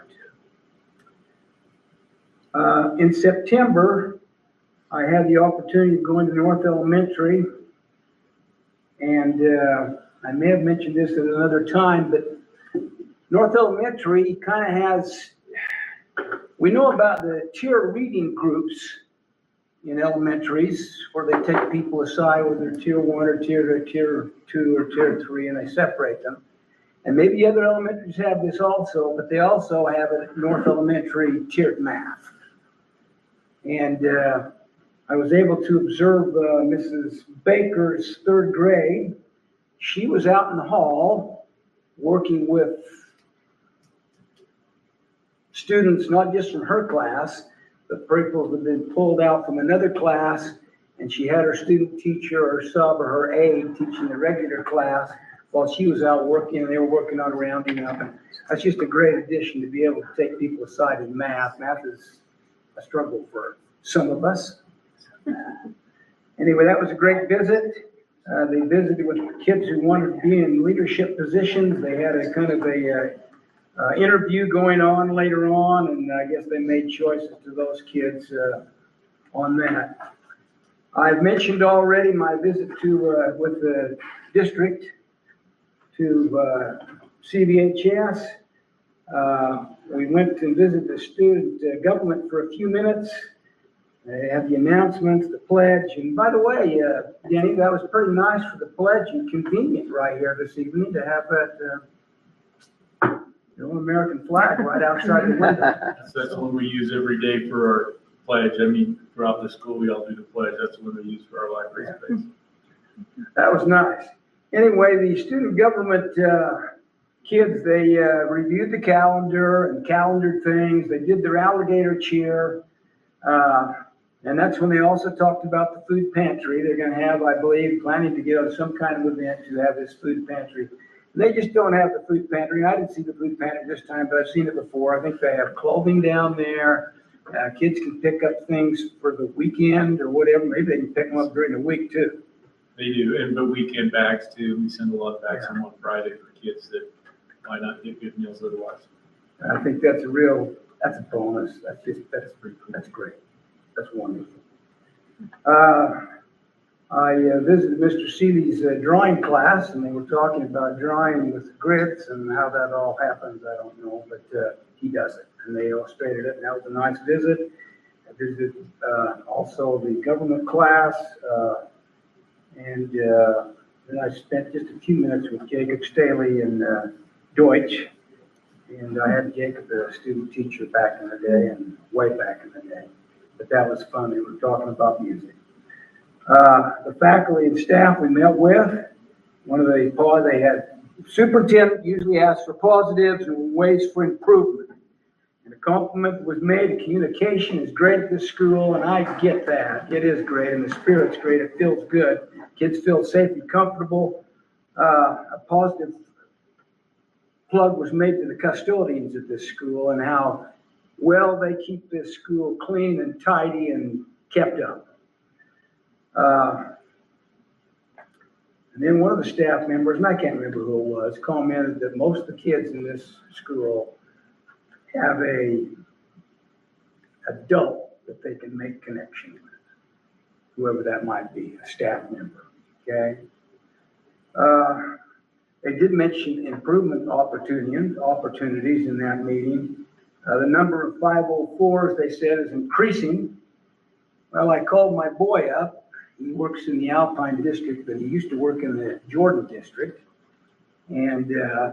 too. In September, I had the opportunity of going to North Elementary, and I may have mentioned this at another time, but North Elementary kind of has, we know about the tier reading groups in elementaries where they take people aside, whether they're tier 1 or tier 2 or tier 3, and they separate them. And maybe other elementaries have this also, but they also have it at North Elementary tiered math. And I was able to observe Mrs. Baker's 3rd grade. She was out in the hall working with students, not just from her class, the pupils had been pulled out from another class, and she had her student teacher or sub or her aide teaching the regular class while she was out working, and they were working on rounding up. And that's just a great addition to be able to take people aside in math. Math is a struggle for some of us. Anyway, that was a great visit. They visited with kids who wanted to be in leadership positions. They had a kind of a interview going on later on, and I guess they made choices to those kids on that. I've mentioned already my visit to with the district to CVHS. We went to visit the student government for a few minutes. They had the announcements, the pledge, and by the way, Denny, that was pretty nice for the pledge and convenient right here this evening to have that the old American flag right outside the window. So that's what we use every day for our pledge. I mean, throughout the school, we all do the pledge. That's what we use for our library space. That was nice. Anyway, the student government kids, they reviewed the calendar and calendared things. They did their alligator cheer. And that's when they also talked about the food pantry. They're going to have, I believe, planning to get some kind of event to have this food pantry. They just don't have the food pantry. I didn't see the food pantry this time, but I've seen it before. I think they have clothing down there. Kids can pick up things for the weekend or whatever. Maybe they can pick them up during the week too. They do, but weekend bags too. We send a lot of bags on one Friday for kids that might not get good meals otherwise. I think that's a bonus. That's great. That's wonderful. I visited Mr. Seeley's drawing class, and they were talking about drawing with grits and how that all happens. I don't know, but he does it, and they illustrated it, and that was a nice visit. I visited also the government class, and And I spent just a few minutes with Jacob Staley in Deutsch. And I had Jacob, a student teacher back in the day and way back in the day. But that was fun. They were talking about music. The faculty and staff we met with, they had superintendent usually asks for positives and ways for improvement. And a compliment was made. The communication is great at this school, and I get that. It is great, and the spirit's great. It feels good. Kids feel safe and comfortable. A positive plug was made to the custodians at this school and how well they keep this school clean and tidy and kept up. And then one of the staff members, and I can't remember who it was, commented that most of the kids in this school have a adult that they can make connection with, whoever that might be, a staff member, okay? They did mention improvement opportunities in that meeting. The number of 504s, they said, is increasing. Well, I called my boy up. He works in the Alpine district, but he used to work in the Jordan district. And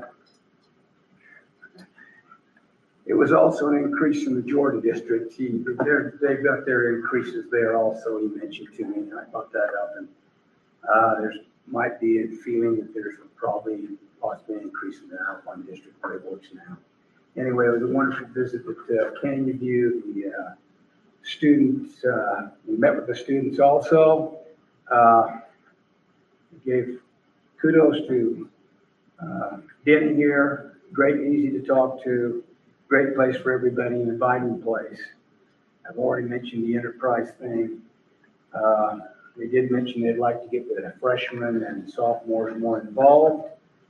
it was also an increase in the Jordan district. They've got their increases there also, he mentioned to me. I brought that up. And there's might be a feeling that there's possibly an increase in the Alpine district where it works now. Anyway, it was a wonderful visit at Canyon View. The students, we met with the students also. Gave kudos to Denny here. Great and easy to talk to. Great place for everybody, an inviting place. I've already mentioned the enterprise thing. They did mention they'd like to get the freshmen and sophomores more involved.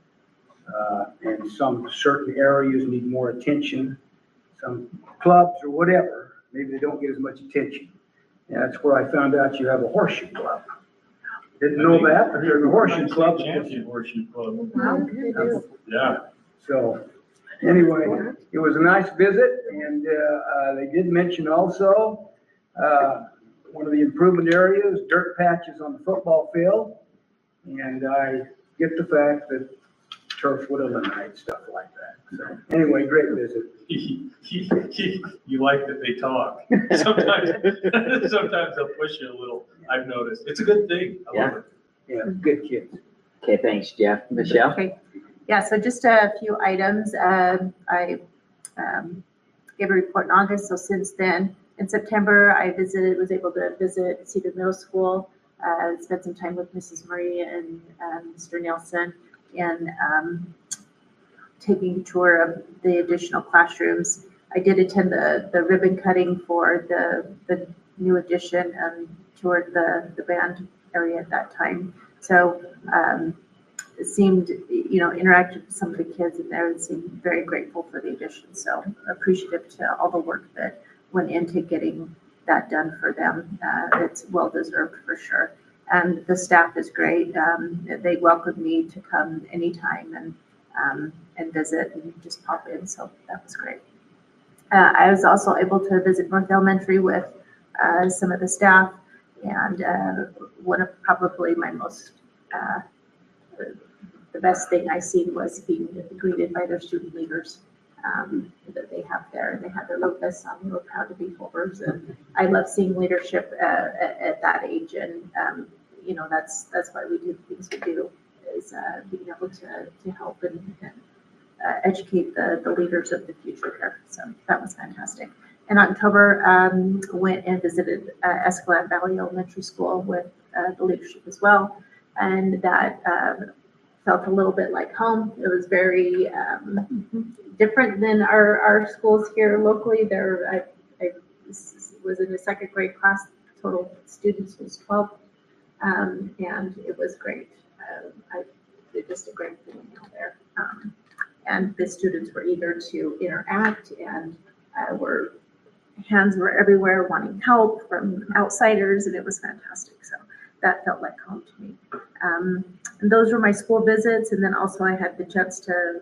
And some certain areas need more attention. Some clubs or whatever, maybe they don't get as much attention. And that's where I found out you have a horseshoe club. Didn't know that, but there's a horseshoe club. Horseshoe club. Wow. Yeah. So anyway, it was a nice visit, and they did mention also one of the improvement areas, dirt patches on the football field. And I get the fact that turf would eliminate stuff like that. So anyway, great visit. You like that they talk. Sometimes they'll push you a little, I've noticed. It's a good thing. I love it. Yeah, good kids. Okay, thanks, Jeff. Michelle? Okay. Yeah, so just a few items. I gave a report in August, so since then, in September, I was able to visit Cedar Middle School, spent some time with Mrs. Marie and Mr. Nielsen, and taking a tour of the additional classrooms. I did attend the ribbon cutting for the new addition and toured the band area at that time. So it seemed, interacted with some of the kids in there and seemed very grateful for the addition. So appreciative to all the work that went into getting that done for them. It's well deserved for sure. And the staff is great. They welcomed me to come anytime and visit and just pop in. So that was great. I was also able to visit North Elementary with some of the staff, and one of probably my most, the best thing I seen was being greeted by their student leaders that they have there. They had their little vests on. They were proud to be Holders, and I love seeing leadership at that age. And that's why we do the things we do, is being able to help and educate the leaders of the future here. So that was fantastic. In October, went and visited Escalade Valley Elementary School with the leadership as well, and that felt a little bit like home. It was very different than our schools here locally. I was in the second grade class. Total students was 12, and it was great. I did just a great thing there. And the students were eager to interact, and hands were everywhere wanting help from outsiders, and it was fantastic. So that felt like home to me. And those were my school visits, and then also I had the chance to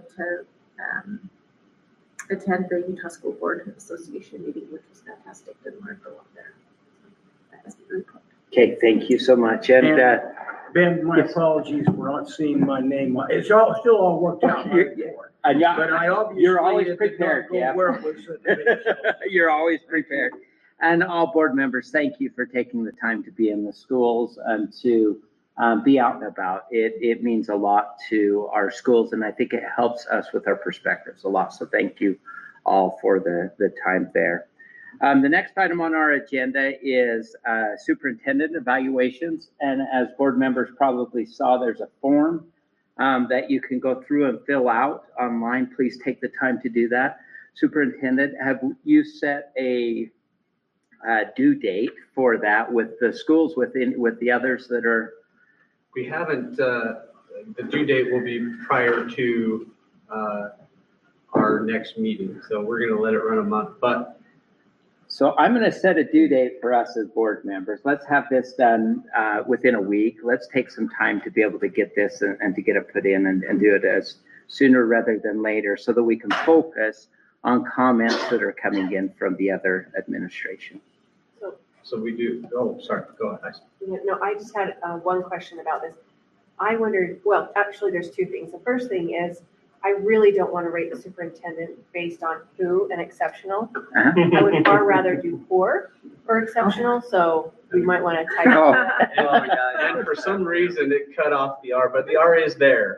attend the Utah School Board Association meeting, which was fantastic. Didn't learn a lot there. That was really cool. Okay, thank you so much. And Ben, my apologies for not seeing my name. It's all, still all worked out. And yeah, But I obviously. you're always it did not prepared, go yeah. where it was supposed to be, so. You're always prepared. And all board members, thank you for taking the time to be in the schools and to be out and about. It means a lot to our schools, and I think it helps us with our perspectives a lot. So thank you all for the time there. The next item on our agenda is superintendent evaluations. And as board members probably saw, there's a form that you can go through and fill out online. Please take the time to do that. Superintendent, have you set a due date for that with the schools, with the others that are? We haven't, the due date will be prior to our next meeting. So we're going to let it run a month, but. So I'm going to set a due date for us as board members. Let's have this done within a week. Let's take some time to be able to get this and to get it put in and do it as sooner rather than later so that we can focus on comments that are coming in from the other administration. So we do, oh, sorry, go ahead. No, I just had one question about this. I wondered, well, actually, there's two things. The first thing is, I really don't want to rate the superintendent based on who and exceptional. I would far rather do poor or exceptional, so we might want to type. And for some reason, it cut off the R, but the R is there.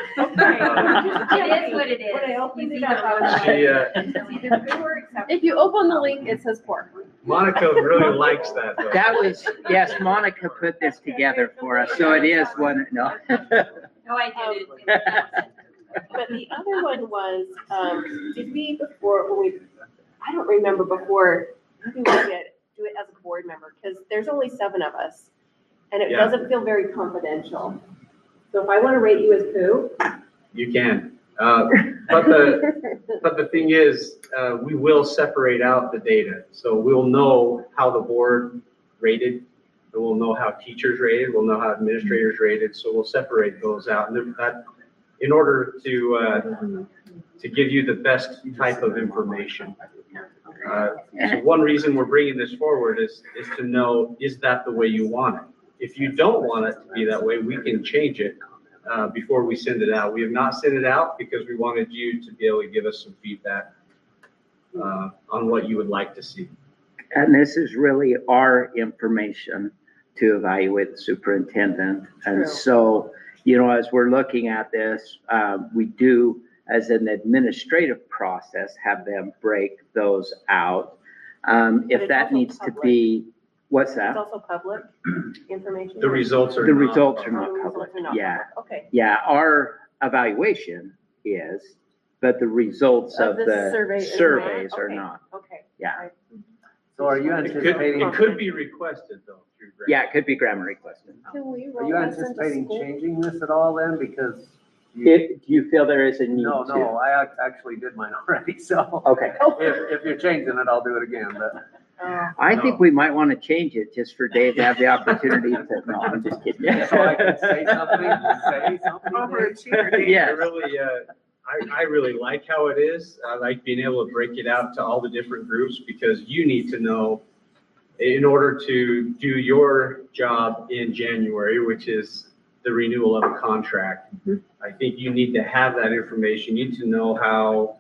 It is what it is. When I opened it up, I was either poor or exceptional. If you open the link, it says poor. Monica really likes that, though. That was, yes, Monica put this together for us, so it is one, no. No, I didn't. But the other one was, did we before, when we, I don't remember before, maybe we did do it as a board member, because there's only 7 of us, and it doesn't feel very confidential. So if I want to rate you as poo? You can. But the thing is, we will separate out the data. So we'll know how the board rated, and we'll know how teachers rated, we'll know how administrators rated. So we'll separate those out. And that, in order to give you the best type of information. So one reason we're bringing this forward is to know, is that the way you want it? If you don't want it to be that way, we can change it before we send it out. We have not sent it out because we wanted you to be able to give us some feedback on what you would like to see. And this is really our information to evaluate the superintendent. And so, you know, as we're looking at this, we do, as an administrative process, have them break those out. If that needs to be, what's that? It's also public information. The results are The not results are public. not public. Results are not Yeah. public. Okay. Yeah, our evaluation is, but the results of the surveys are not. Okay. Yeah. So are you anticipating? It could be requested though. Through Grant. Yeah, it could be grammar requested. Can we Are you anticipating changing this at all then? Because Do you feel there is a need no, to? I actually did mine already, so. Okay. If you're changing it, I'll do it again, but. I think we might want to change it just for Dave to have the opportunity to, no, I'm just kidding. So I can say something, Yeah. I really like how it is. I like being able to break it out to all the different groups because you need to know in order to do your job in January, which is the renewal of a contract. Mm-hmm. I think you need to have that information. You need to know how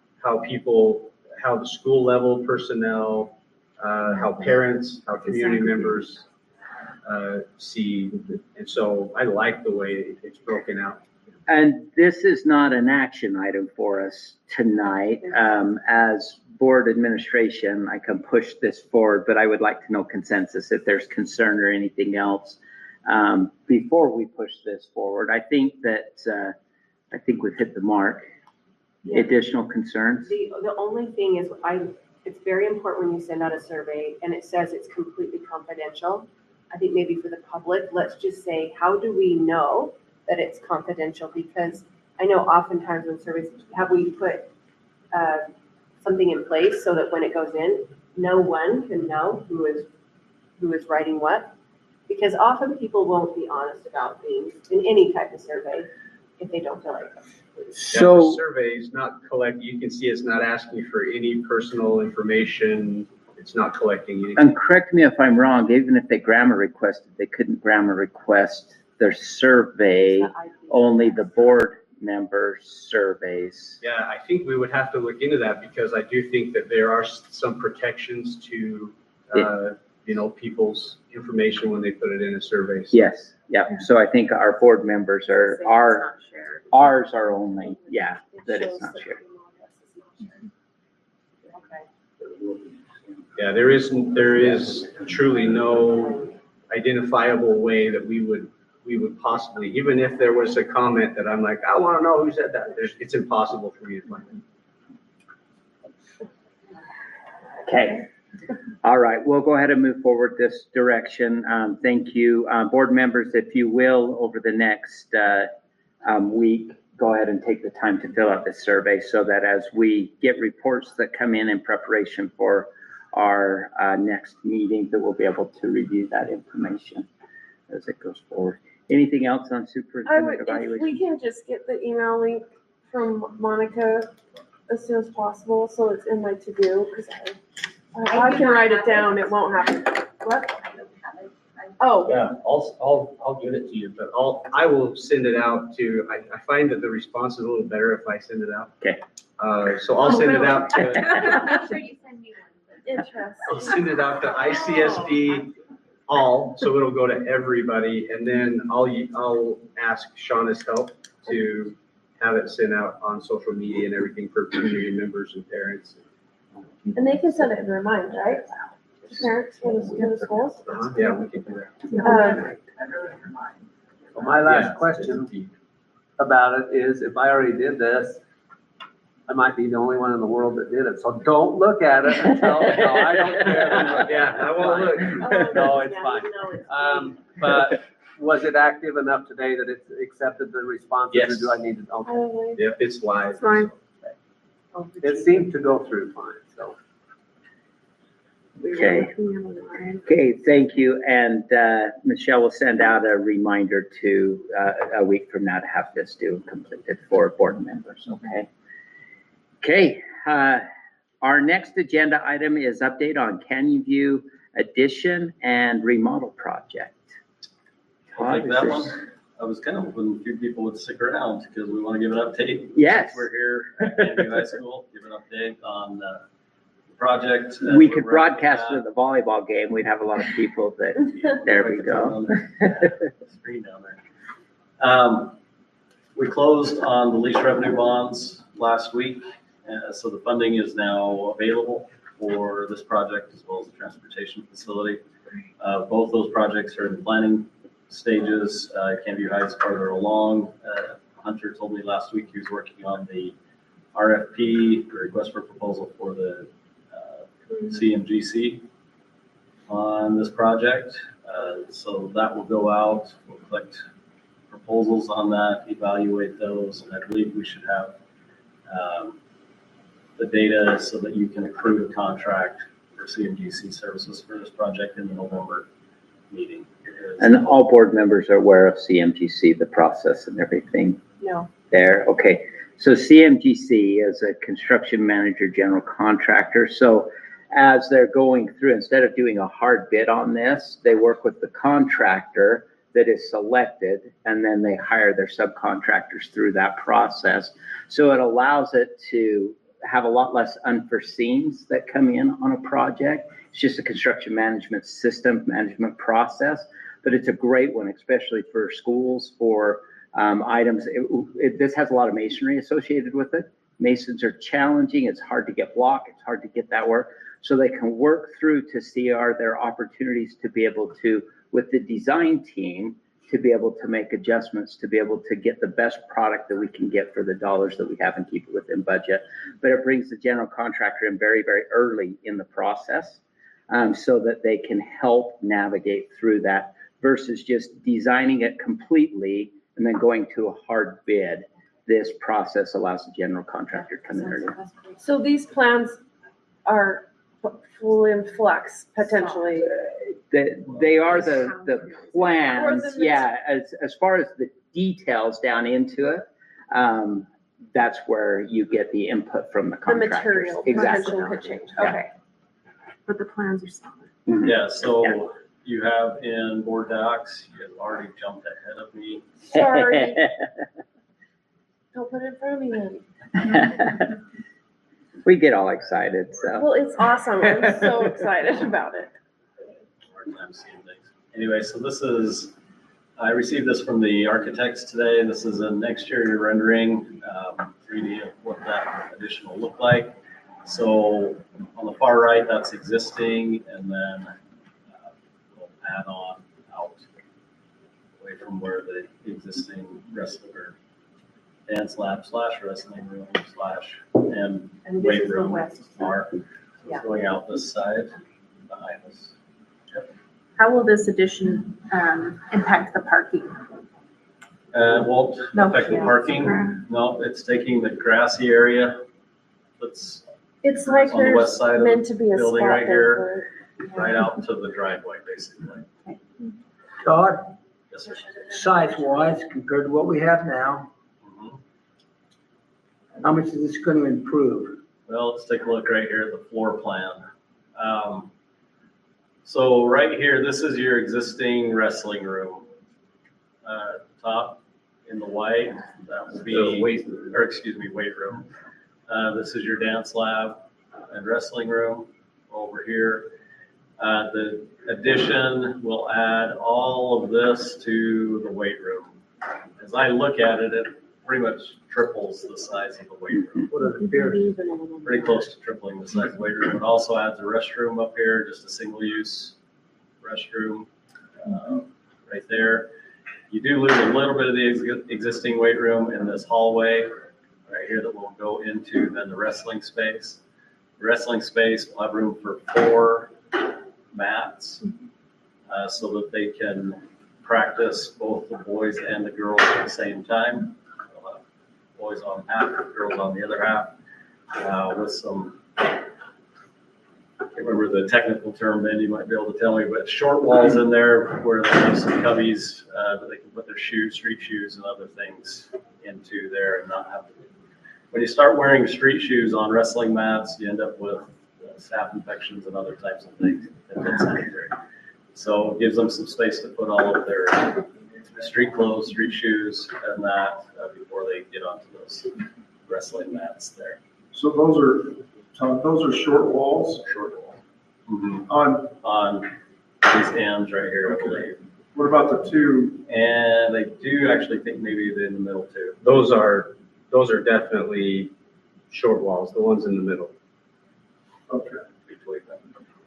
the school level personnel, how parents, how community members see. And so I like the way it's broken out. And this is not an action item for us tonight. As board administration, I can push this forward, but I would like to know consensus if there's concern or anything else before we push this forward. I think we've hit the mark. Yeah. Additional concerns? The only thing is, it's very important when you send out a survey and it says it's completely confidential. I think maybe for the public, let's just say, how do we know that it's confidential? Because I know oftentimes when surveys, have we put something in place so that when it goes in, no one can know who is writing what? Because often people won't be honest about things in any type of survey if they don't feel like it. So the survey is not collect. You can see it's not asking for any personal information. It's not collecting anything. And correct me if I'm wrong, even if they grammar requested, they couldn't grammar request their survey, only the board member surveys. Yeah, I think we would have to look into that because I do think that there are some protections to, people's information when they put it in a survey. So. Yes, yeah. So I think our board members ours are only, that it's not shared. Yeah, there is truly no identifiable way that we would possibly, even if there was a comment that I'm like, I want to know who said that. It's impossible for me to find it. Okay. All right, we'll go ahead and move forward this direction. Thank you. Board members, if you will, over the next week, go ahead and take the time to fill out this survey so that as we get reports that come in preparation for our next meeting, that we'll be able to review that information as it goes forward. Anything else on superintendent If evaluation? we can just get the email link from Monica as soon as possible, so it's in my to-do, because I can write it down, it won't happen. What? Oh. Yeah, I'll give it to you, but I will send it out to, I find that the response is a little better if I send it out. Okay. So I'll send it out to. Make sure you send me one. Interesting. I'll send it out to ICSD all, so it'll go to everybody, and then I'll ask Shauna's help to have it sent out on social media and everything for community members and parents. And they can send it in Remind, right? Parents for the schools? Yeah, we can do that. So my last question about it is, if I already did this, I might be the only one in the world that did it. So don't look at it until, no, I don't care. Yeah, I won't look. No, it's fine. But was it active enough today that it's accepted the responses? Yes. Or do I need to? Okay. Yep, it's live. It's fine. It seemed to go through fine, so. Okay, thank you. And Michelle will send out a reminder to a week from now to have this due and completed for board members, okay? Okay, our next agenda item is update on Canyon View addition and remodel project. I'll take that one. I was kind of hoping a few people would stick around because we want to give an update. Yes. We're here at Canyon View High School, give an update on the project. We could broadcast to the volleyball game. We'd have a lot of people that, there we go. Screen down there. We closed on the lease revenue bonds last week. So the funding is now available for this project as well as the transportation facility. Both those projects are in planning stages. Canyon View High is farther along. Hunter told me last week he was working on the RFP, the request for proposal for the CMGC on this project. So that will go out. We'll collect proposals on that, evaluate those, and I believe we should have the data so that you can approve a contract for CMGC services for this project in the November meeting. And all board members are aware of CMGC, the process and everything No. there. Okay, so CMGC is a construction manager, general contractor. So as they're going through, instead of doing a hard bid on this, they work with the contractor that is selected, and then they hire their subcontractors through that process. So it allows it to have a lot less unforeseens that come in on a project. It's just a construction management system, management process, but it's a great one, especially for schools, for items. This has a lot of masonry associated with it. Masons are challenging. It's hard to get block. It's hard to get that work. So they can work through to see are there opportunities to be able to, with the design team, to be able to make adjustments, to be able to get the best product that we can get for the dollars that we have and keep it within budget. But it brings the general contractor in very, very early in the process so that they can help navigate through that versus just designing it completely and then going to a hard bid. This process allows the general contractor to come in early. So these plans are full in flux potentially. They are the plans, yeah, as far as the details down into it, that's where you get the input from the The contractors. material Exactly. potential could change. Yeah. Okay. But the plans are solid. Yeah, so you have in board docs, you have already jumped ahead of me. Sorry. Don't put it in front of me then. We get all excited, so. Well, it's awesome. I'm so excited about it. Hard time seeing things. Anyway, so this is, I received this from the architects today. This is an exterior rendering, 3D of what that addition will look like. So on the far right, that's existing, and then we'll add on out away from where the existing wrestling or dance lab / wrestling room / and And this weight is the room west. are. Yeah. Going out this side behind us. How will this addition impact the parking? Won't No. affect the parking. No, it's taking the grassy area that's It's like on the west there's side of meant the to be a building spot right there here, right out to the driveway, basically. Todd, Yes, sir. size-wise, compared to what we have now, how much is this going to improve? Well, let's take a look right here at the floor plan. So right here, this is your existing wrestling room. Top in the white, that will be, weight room. This is your dance lab and wrestling room over here. The addition will add all of this to the weight room. As I look at it, it pretty much triples the size of the weight room. What are the appears? Pretty close to tripling the size of the weight room. It also adds a restroom up here, just a single-use restroom right there. You do lose a little bit of the existing weight room in this hallway right here that will go into then the wrestling space. The wrestling space will have room for 4 mats so that they can practice both the boys and the girls at the same time. We'll have boys on half, girls on the other half, with some, I can't remember the technical term, Ben, you might be able to tell me, but short walls in there where they have some cubbies that they can put their shoes, street shoes and other things into there and not have to. When you start wearing street shoes on wrestling mats, you end up with staph infections and other types of things. So it gives them some space to put all of their street clothes, street shoes, and that before they get onto those wrestling mats there. So those are short walls? Short wall. On these ends right here, I believe. What about the 2? And I do actually think maybe in the middle too. Those are definitely short walls, the ones in the middle. Okay. Between them.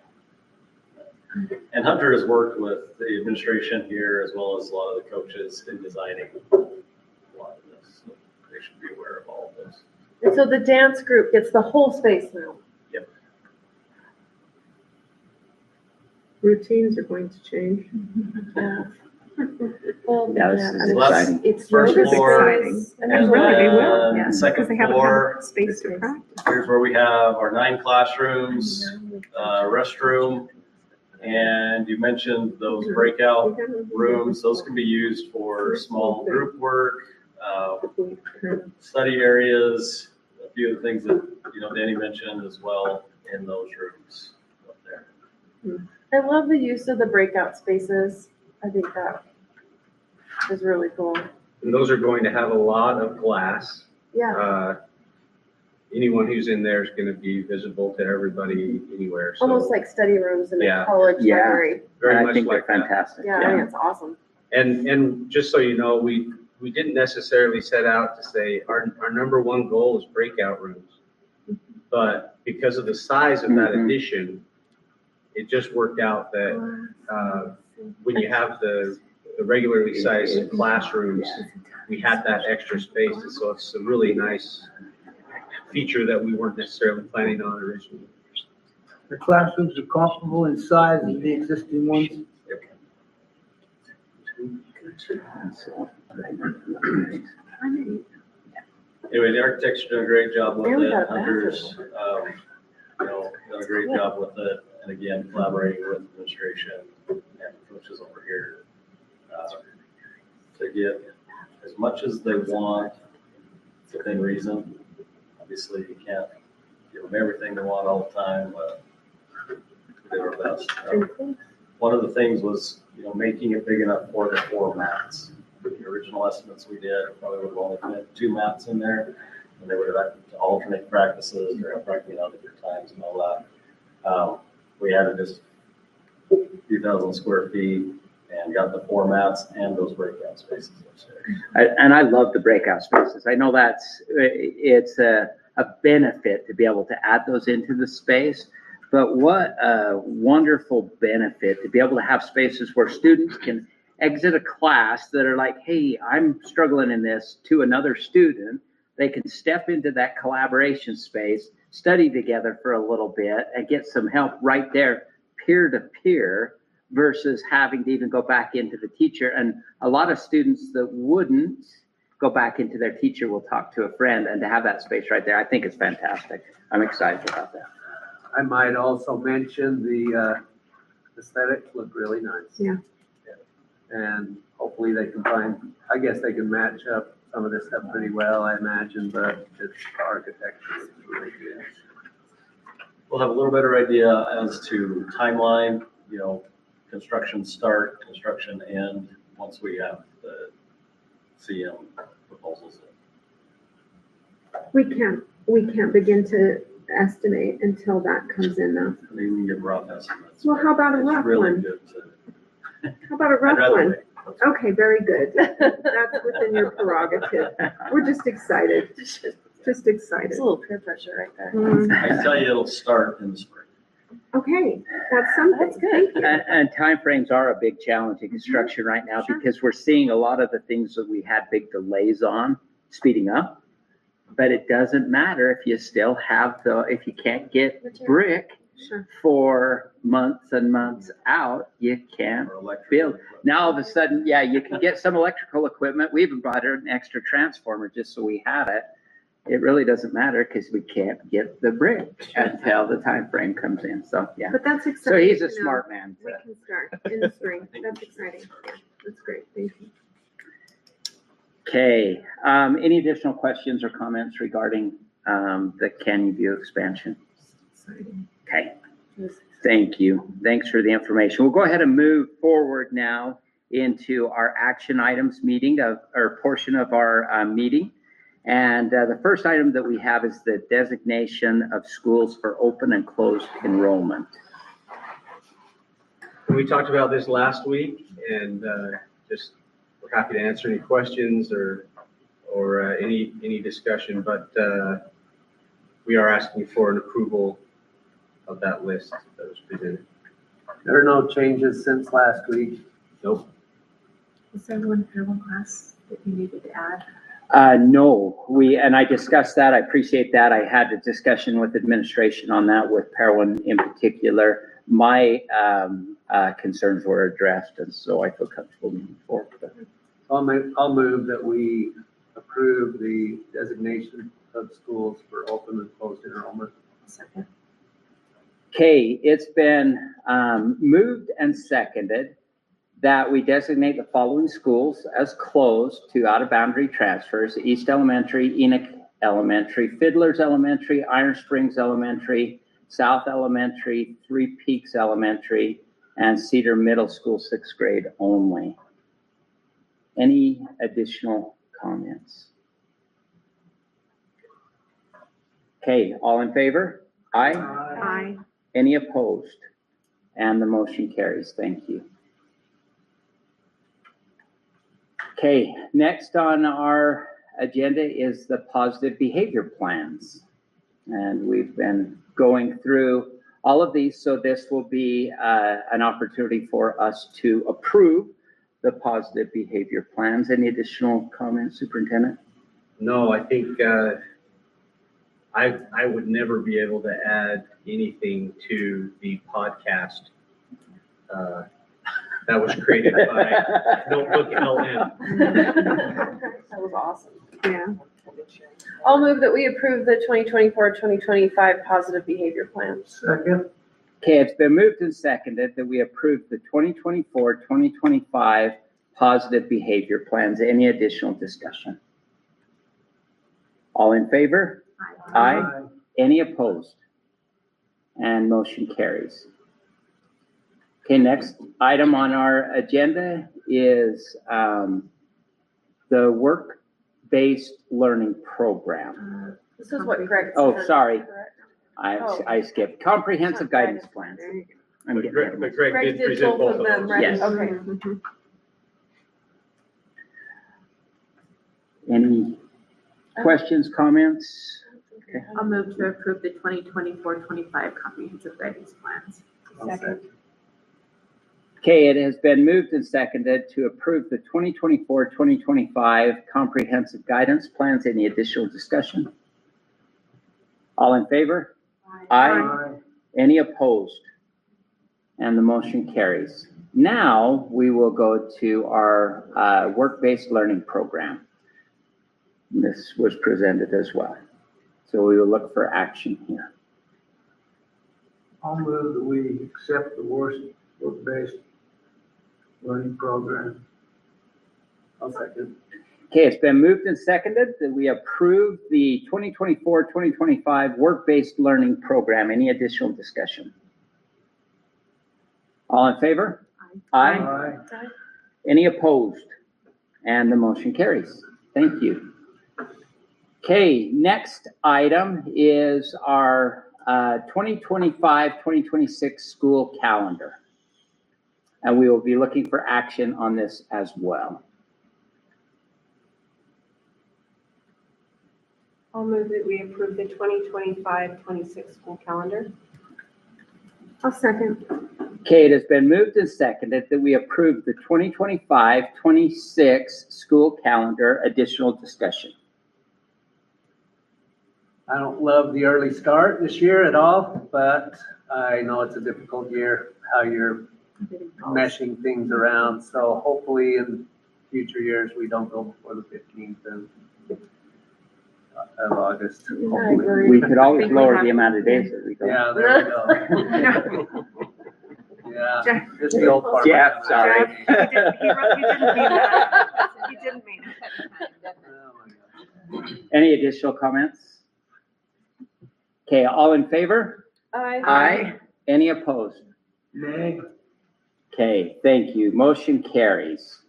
And Hunter has worked with the administration here as well as a lot of the coaches in designing a lot of this. So they should be aware of all of this. And so the dance group gets the whole space now. Yep. Routines are going to change. Yeah. Well, Yeah, this is exciting. It's First yoga floor, space. and really, they will, then yeah, second because they haven't floor. had space to practice. Here's where we have our 9 classrooms, restroom, and you mentioned those breakout rooms. Those can be used for small group work, study areas, a few of the things that, Danny mentioned as well in those rooms up there. I love the use of the breakout spaces. I think that is really cool. And those are going to have a lot of glass. Yeah. Anyone who's in there is going to be visible to everybody anywhere. So Almost like study rooms in Yeah. a college Yeah. library. very I much think like they're that. fantastic. Yeah, I think it's awesome. And just so you know, we didn't necessarily set out to say our number one goal is breakout rooms. But because of the size of that addition, it just worked out that when you have the regularly sized classrooms, we had that extra space. And so it's a really nice feature that we weren't necessarily planning on originally. The classrooms are comparable in size as the existing ones. Anyway, the architects are doing a great job with And we it. got a Hunter's, done a great job with it. And again, collaborating with administration and coaches over here to get as much as they want within reason. Obviously, you can't give them everything they want all the time, but we do our best. one of the things was, making it big enough for the 4 mats. The original estimates we did probably would have only fit 2 mats in there, and they would have had to alternate practices or have practicing on different times and all that. We added just a few thousand square feet and got the 4 mats and those breakout spaces upstairs. And I love the breakout spaces. I know it's a benefit to be able to add those into the space, but what a wonderful benefit to be able to have spaces where students can exit a class that are like, hey, I'm struggling in this, to another student. They can step into that collaboration space, study together for a little bit, and get some help right there, peer to peer, versus having to even go back into the teacher. And a lot of students that wouldn't go back into their teacher will talk to a friend, and to have that space right there, I think it's fantastic. I'm excited about that. I might also mention the aesthetics look really nice. Yeah. And hopefully they can they can match up some of this stuff pretty well, I imagine, but the architecture is really good. We'll have a little better idea as to timeline, construction start, construction end, once we have the CM proposals. We can't begin to estimate until that comes in though. I mean, we can get rough estimates. Well, how about a It's rough really one? good to. How about a rough I'd rather one? wait. Okay, very good. That's within your prerogative. We're just excited. Just excited. It's a little peer pressure right there. Mm. I can tell you it'll start in the spring. Okay, that's something. That's good. Thank you. And timeframes are a big challenge in construction right now, because we're seeing a lot of the things that we had big delays on speeding up. But it doesn't matter if you still have if you can't get brick for months and months out, you can't build. Now all of a sudden, you can get some electrical equipment. We even brought an extra transformer just so we had it. It really doesn't matter because we can't get the brick until the time frame comes in. So, yeah. But that's exciting. So he's a to know. smart man. We can start in the spring. That's exciting. Yeah, that's great. Thank you. Okay. Any additional questions or comments regarding the Canyon View expansion? Okay. Thank you. Thanks for the information. We'll go ahead and move forward now into our action items portion of our meeting. And the first item that we have is the designation of schools for open and closed enrollment. We talked about this last week, and just we're happy to answer any questions or any discussion, but we are asking for an approval of that list that was presented. There are no changes since last week. Nope. Is there one class that you needed to add? No, and I discussed that. I appreciate that. I had a discussion with administration on that, with Parowan in particular. My concerns were addressed, and so I feel comfortable moving forward. I'll move that we approve the designation of schools for open and closed enrollment. Second. Okay, it's been moved and seconded that we designate the following schools as closed to out-of-boundary transfers: East Elementary, Enoch Elementary, Fiddlers Elementary, Iron Springs Elementary, South Elementary, Three Peaks Elementary, and Cedar Middle School 6th grade only. Any additional comments? Okay, all in favor? Aye. Aye. Any opposed? And the motion carries. Thank you. Okay, next on our agenda is the positive behavior plans. And we've been going through all of these, so this will be an opportunity for us to approve the positive behavior plans. Any additional comments, Superintendent? No, I think I would never be able to add anything to the podcast that was created by Notebook LM. That was awesome. Yeah. I'll move that we approve the 2024-2025 positive behavior plan. Second. Okay, it's been moved and seconded that we approve the 2024-2025 positive behavior plans. Any additional discussion? All in favor? Aye. Aye. Any opposed? And motion carries. Okay, next item on our agenda is the work-based learning program. This is what Greg. Oh, said, sorry. correct? I skipped. Comprehensive guidance plans. I'm But getting Greg ahead. but Greg Greg did did present both of them, those. right? Yes. Okay. Any questions, comments? Okay. I'll move to approve the 2024-25 comprehensive guidance plans. Second. Okay, it has been moved and seconded to approve the 2024-2025 comprehensive guidance plans. Any additional discussion? All in favor? Aye. Any opposed? And the motion carries. Now we will go to our work-based learning program. This was presented as well. So we will look for action here. I'll move that we accept the work-based learning program. I'll second. Okay, it's been moved and seconded that we approve the 2024-2025 work-based learning program. Any additional discussion? All in favor? Aye. Any opposed? And the motion carries. Thank you. Okay, next item is our 2025-2026 school calendar. And we will be looking for action on this as well. I'll move that we approve the 2025-26 school calendar. I'll second. Okay, it has been moved and seconded that we approve the 2025-26 school calendar. Additional discussion. I don't love the early start this year at all, but I know it's a difficult year, how you're meshing things around. So hopefully in future years, we don't go before the 15th of August. Hopefully. We could always lower the amount of days that we go. Yeah, there we go. Yeah, just the old part. Jeff, sorry. He didn't mean that. He didn't mean it. Any additional comments? Okay, all in favor? Aye. Aye. Any opposed? Nay. Okay, thank you. Motion carries.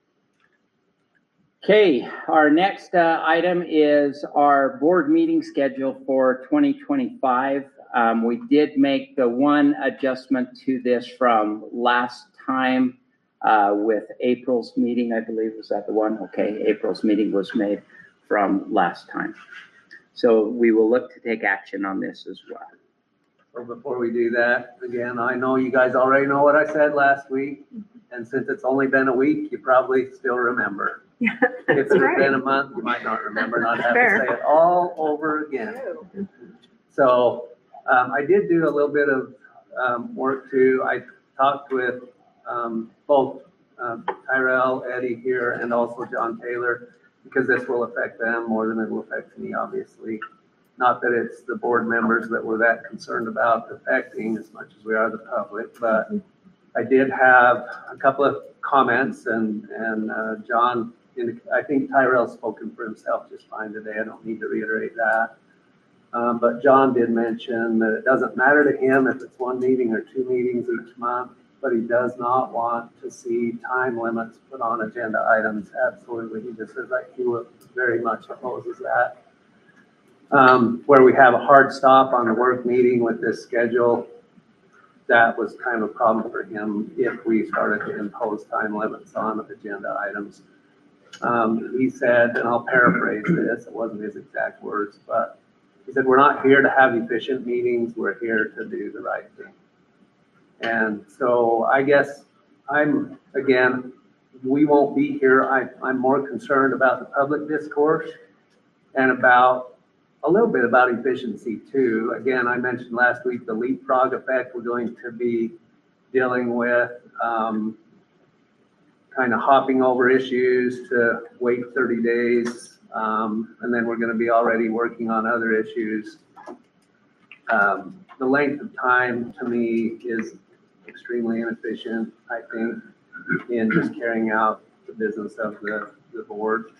Okay, our next item is our board meeting schedule for 2025. We did make the one adjustment to this from last time with April's meeting, I believe. Was that the one? Okay, April's meeting was made from last time. So we will look to take action on this as well. So before we do that, again, I know you guys already know what I said last week. And since it's only been a week, you probably still remember. If it had been a month, you might not remember, and I'd have to say it all over again. So I did do a little bit of work too. I talked with both Tyrell, Eddie here, and also John Taylor, because this will affect them more than it will affect me, obviously. Not that it's the board members that we're that concerned about affecting as much as we are the public, but I did have a couple of comments, and John, I think Tyrell's spoken for himself just fine today. I don't need to reiterate that. But John did mention that it doesn't matter to him if it's one meeting or two meetings each month, but he does not want to see time limits put on agenda items. Absolutely. He just says like he very much opposes that. Where we have a hard stop on the work meeting with this schedule, that was kind of a problem for him if we started to impose time limits on agenda items. He said, and I'll paraphrase this, it wasn't his exact words, but he said, we're not here to have efficient meetings, we're here to do the right thing. And so I guess we won't be here. I'm more concerned about the public discourse and about a little bit about efficiency too. Again, I mentioned last week the leapfrog effect. We're going to be dealing with kind of hopping over issues to wait 30 days. And then we're going to be already working on other issues. The length of time to me is extremely inefficient, I think, in just carrying out the business of the board.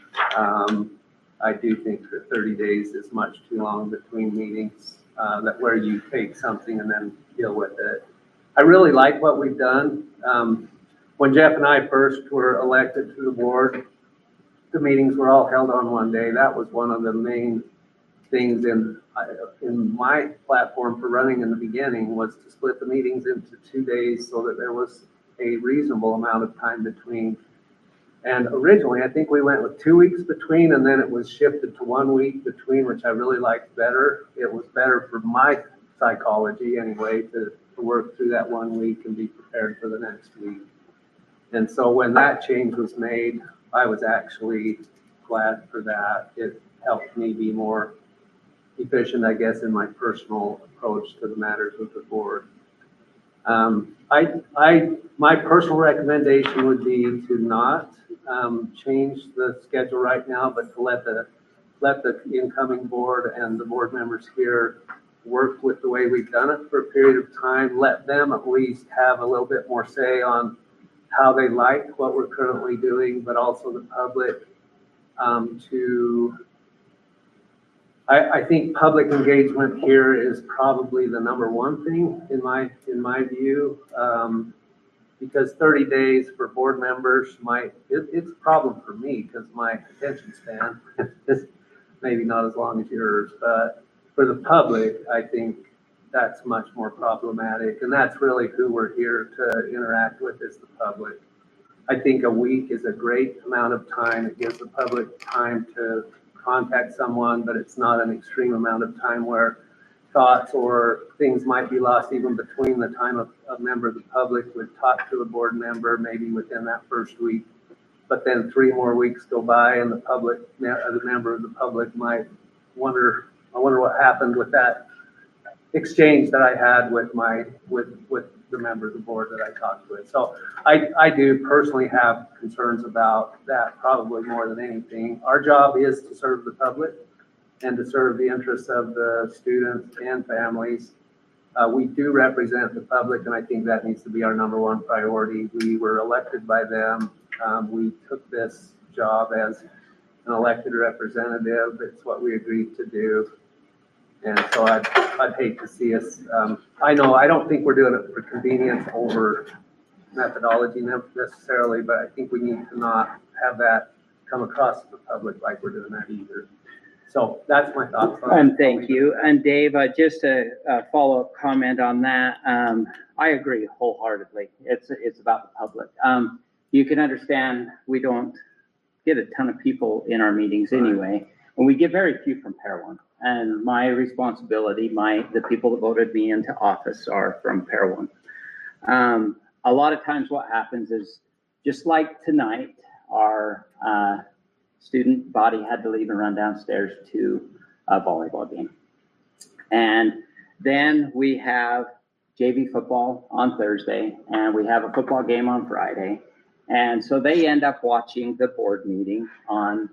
I do think that 30 days is much too long between meetings, that where you take something and then deal with it. I really like what we've done. When Jeff and I first were elected to the board, the meetings were all held on one day. That was one of the main things in my platform for running in the beginning, was to split the meetings into 2 days so that there was a reasonable amount of time between. And originally, I think we went with 2 weeks between, and then it was shifted to 1 week between, which I really liked better. It was better for my psychology anyway, to work through that 1 week and be prepared for the next week. And so when that change was made, I was actually glad for that. It helped me be more efficient, I guess, in my personal approach to the matters with the board. My personal recommendation would be to not change the schedule right now, but to let the incoming board and the board members here work with the way we've done it for a period of time. Let them at least have a little bit more say on how they like what we're currently doing, but also the public I think public engagement here is probably the number one thing in my view, because 30 days for board members it's a problem for me because my attention span is maybe not as long as yours, but for the public, I think that's much more problematic, and that's really who we're here to interact with, is the public. I think a week is a great amount of time. It gives the public time to contact someone, but it's not an extreme amount of time where thoughts or things might be lost even between the time a member of the public would talk to a board member, maybe within that first week. But then 3 more weeks go by and the member of the public might wonder, I wonder what happened with that exchange that I had with the member of the board that I talked with. So I do personally have concerns about that, probably more than anything. Our job is to serve the public and to serve the interests of the students and families. We do represent the public, and I think that needs to be our number one priority. We were elected by them. We took this job as an elected representative. It's what we agreed to do. And so I'd hate to see us, I don't think we're doing it for convenience over methodology necessarily, but I think we need to not have that come across to the public like we're doing that either. So that's my thoughts on it. And thank you. And Dave, just a follow-up comment on that. I agree wholeheartedly. It's about the public. You can understand we don't get a ton of people in our meetings anyway, and we get very few from Parowan. And my responsibility, the people that voted me into office are from Parowan. A lot of times what happens is, just like tonight, our student body had to leave and run downstairs to a volleyball game. And then we have JV football on Thursday, and we have a football game on Friday. And so they end up watching the board meeting on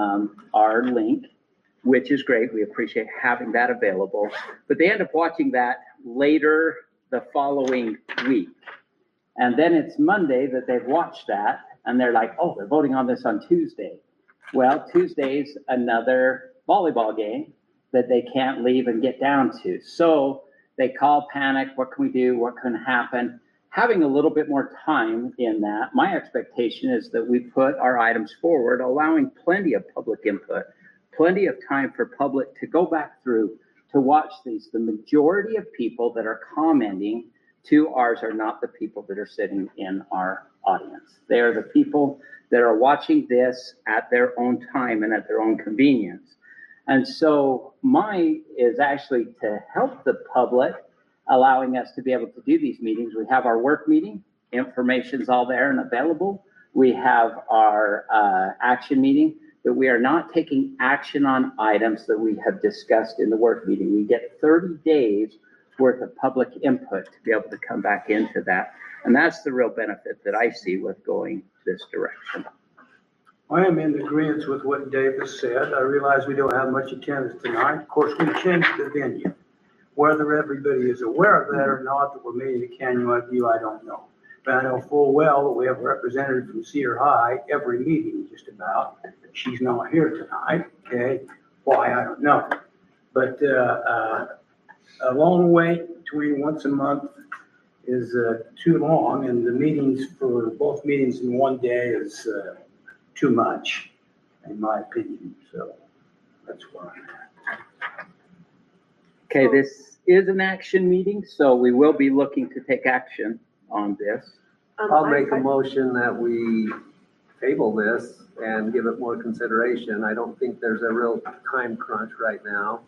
our link, which is great. We appreciate having that available. But they end up watching that later the following week. And then it's Monday that they've watched that, and they're like, oh, they're voting on this on Tuesday. Well, Tuesday's another volleyball game that they can't leave and get down to. So they call, panic, what can we do? What can happen? Having a little bit more time in that, my expectation is that we put our items forward, allowing plenty of public input, plenty of time for public to go back through to watch these. The majority of people that are commenting to ours are not the people that are sitting in our audience. They are the people that are watching this at their own time and at their own convenience. And so mine is actually to help the public, allowing us to be able to do these meetings. We have our work meeting, information's all there and available. We have our action meeting, but we are not taking action on items that we have discussed in the work meeting. We get 30 days worth of public input to be able to come back into that. And that's the real benefit that I see with going this direction. I am in agreement with what Davis said. I realize we don't have much attendance tonight. Of course, we changed the venue. Whether everybody is aware of that or not, that we're meeting at Cañon View, I don't know. But I know full well that we have a representative from Cedar High every meeting just about. She's not here tonight, okay? Why, I don't know. But a long wait between once a month is too long, and the meetings for both meetings in one day is too much, in my opinion. So that's where I'm at. Okay, this is an action meeting, so we will be looking to take action on this. I'll make a motion that we table this and give it more consideration. I don't think there's a real time crunch right now.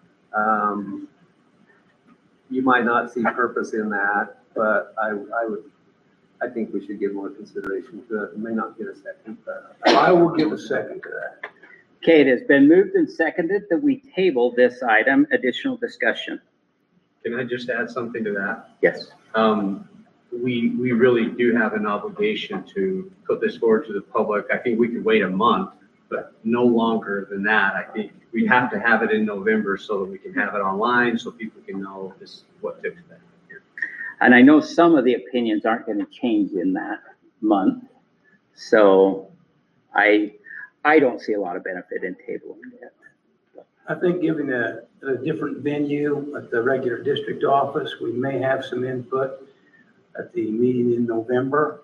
You might not see purpose in that, but I think we should give more consideration to it. May not get a second, but I will give a second to that. Okay, it has been moved and seconded that we table this item, additional discussion. Can I just add something to that? Yes. We really do have an obligation to put this forward to the public. I think we could wait a month, but no longer than that. I think we have to have it in November so that we can have it online so people can know what to expect. And I know some of the opinions aren't going to change in that month. So I don't see a lot of benefit in tabling it. I think given a different venue at the regular district office, we may have some input at the meeting in November.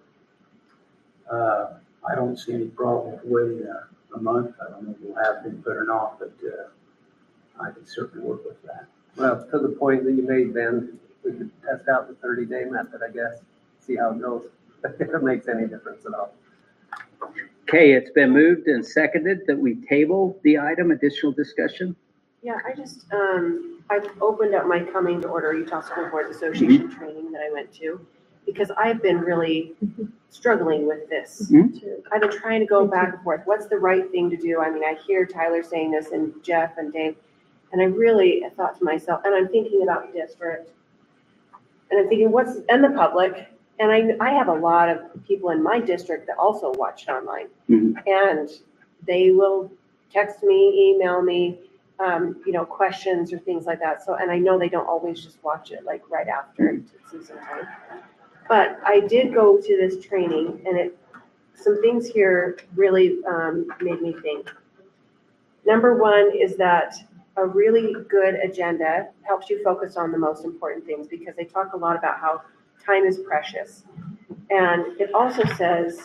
I don't see any problem with waiting a month. I don't know if we'll have input or not, but I can certainly work with that. well, to the point that you made, Ben, we could test out the 30-day method, I guess, see how it goes, if it makes any difference at all. Okay, it's been moved and seconded that we table the item, additional discussion. Yeah, I just, I've opened up my Coming to Order Utah School Boards Association training that I went to, because I've been really struggling with this. I've been trying to go back and forth. What's the right thing to do? I mean, I hear Tyler saying this and Jeff and Dave, and I really thought to myself, and I'm thinking about the district, and I'm thinking and the public, and I have a lot of people in my district that also watch it online, and they will text me, email me, questions or things like that. So, and I know they don't always just watch it like right after it's season time. But I did go to this training, and some things here really made me think. Number one is that a really good agenda helps you focus on the most important things, because they talk a lot about how time is precious. And it also says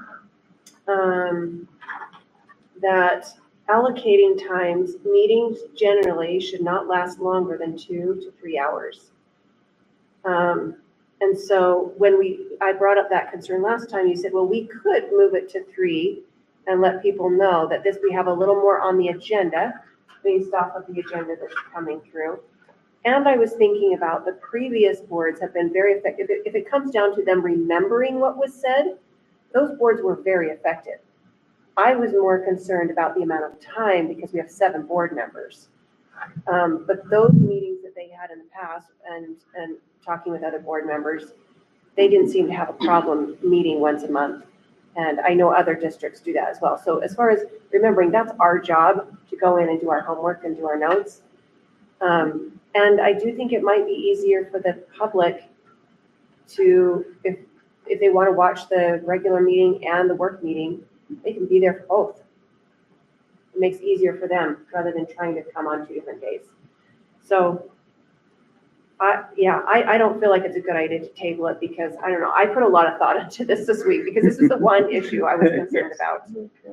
that allocating times, meetings generally should not last longer than 2 to 3 hours. And so when I brought up that concern last time, you said, well, we could move it to 3 and let people know that we have a little more on the agenda based off of the agenda that's coming through. And I was thinking about the previous boards have been very effective. If it comes down to them remembering what was said, those boards were very effective. I was more concerned about the amount of time, because we have 7 board members. But those meetings that they had in the past and talking with other board members, they didn't seem to have a problem meeting once a month. And I know other districts do that as well. So as far as remembering, that's our job, to go in and do our homework and do our notes. And I do think it might be easier for the public to, if they want to watch the regular meeting and the work meeting, they can be there for both. It makes it easier for them rather than trying to come on 2 different days. So I don't feel like it's a good idea to table it, because I don't know, I put a lot of thought into this week, because this is the one issue I was concerned about.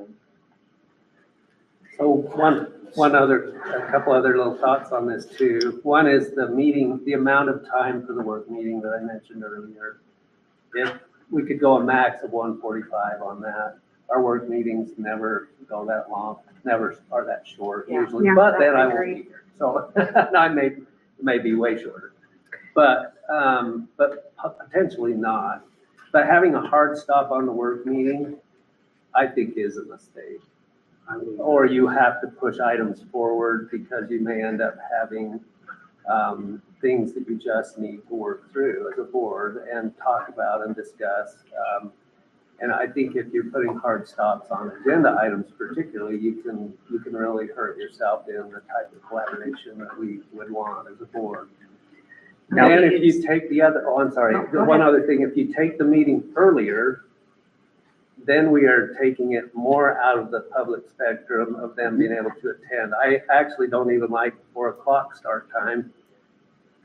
So a couple other little thoughts on this too. One is the amount of time for the work meeting that I mentioned earlier. If we could go a max of 145 on that. Our work meetings never go that long, never are that short usually, but then I won't be here. So I may be way shorter, but potentially not. But having a hard stop on the work meeting, I think is a mistake. Or you have to push items forward because you may end up having things that you just need to work through as a board and talk about and discuss. And I think if you're putting hard stops on agenda items particularly, you can really hurt yourself in the type of collaboration that we would want as a board. Now, and if you take one other thing, if you take the meeting earlier, then we are taking it more out of the public spectrum of them being able to attend. I actually don't even like 4 o'clock start time,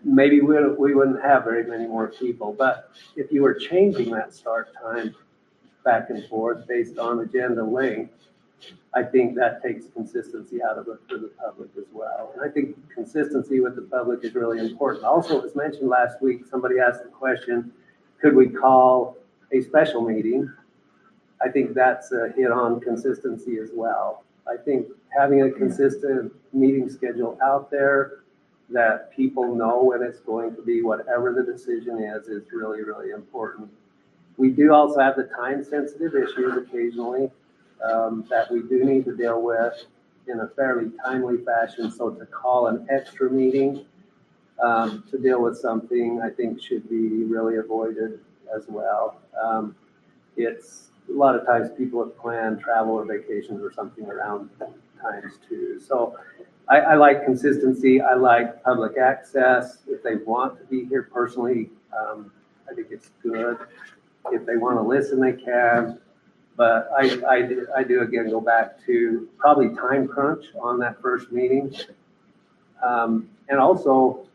maybe we wouldn't have very many more people, but if you were changing that start time back and forth based on agenda length, I think that takes consistency out of it for the public as well. And I think consistency with the public is really important. Also, it was mentioned last week, somebody asked the question, could we call a special meeting? I think that's a hit on consistency as well. I think having a consistent meeting schedule out there that people know when it's going to be, whatever the decision is really, really important. We do also have the time-sensitive issues occasionally that we do need to deal with in a fairly timely fashion. So to call an extra meeting to deal with something, I think should be really avoided as well. It's a lot of times people have planned travel or vacations or something around times too. So I like consistency. I like public access. If they want to be here personally, I think it's good. If they want to listen, they can. But I do again go back to probably time crunch on that first meeting. And also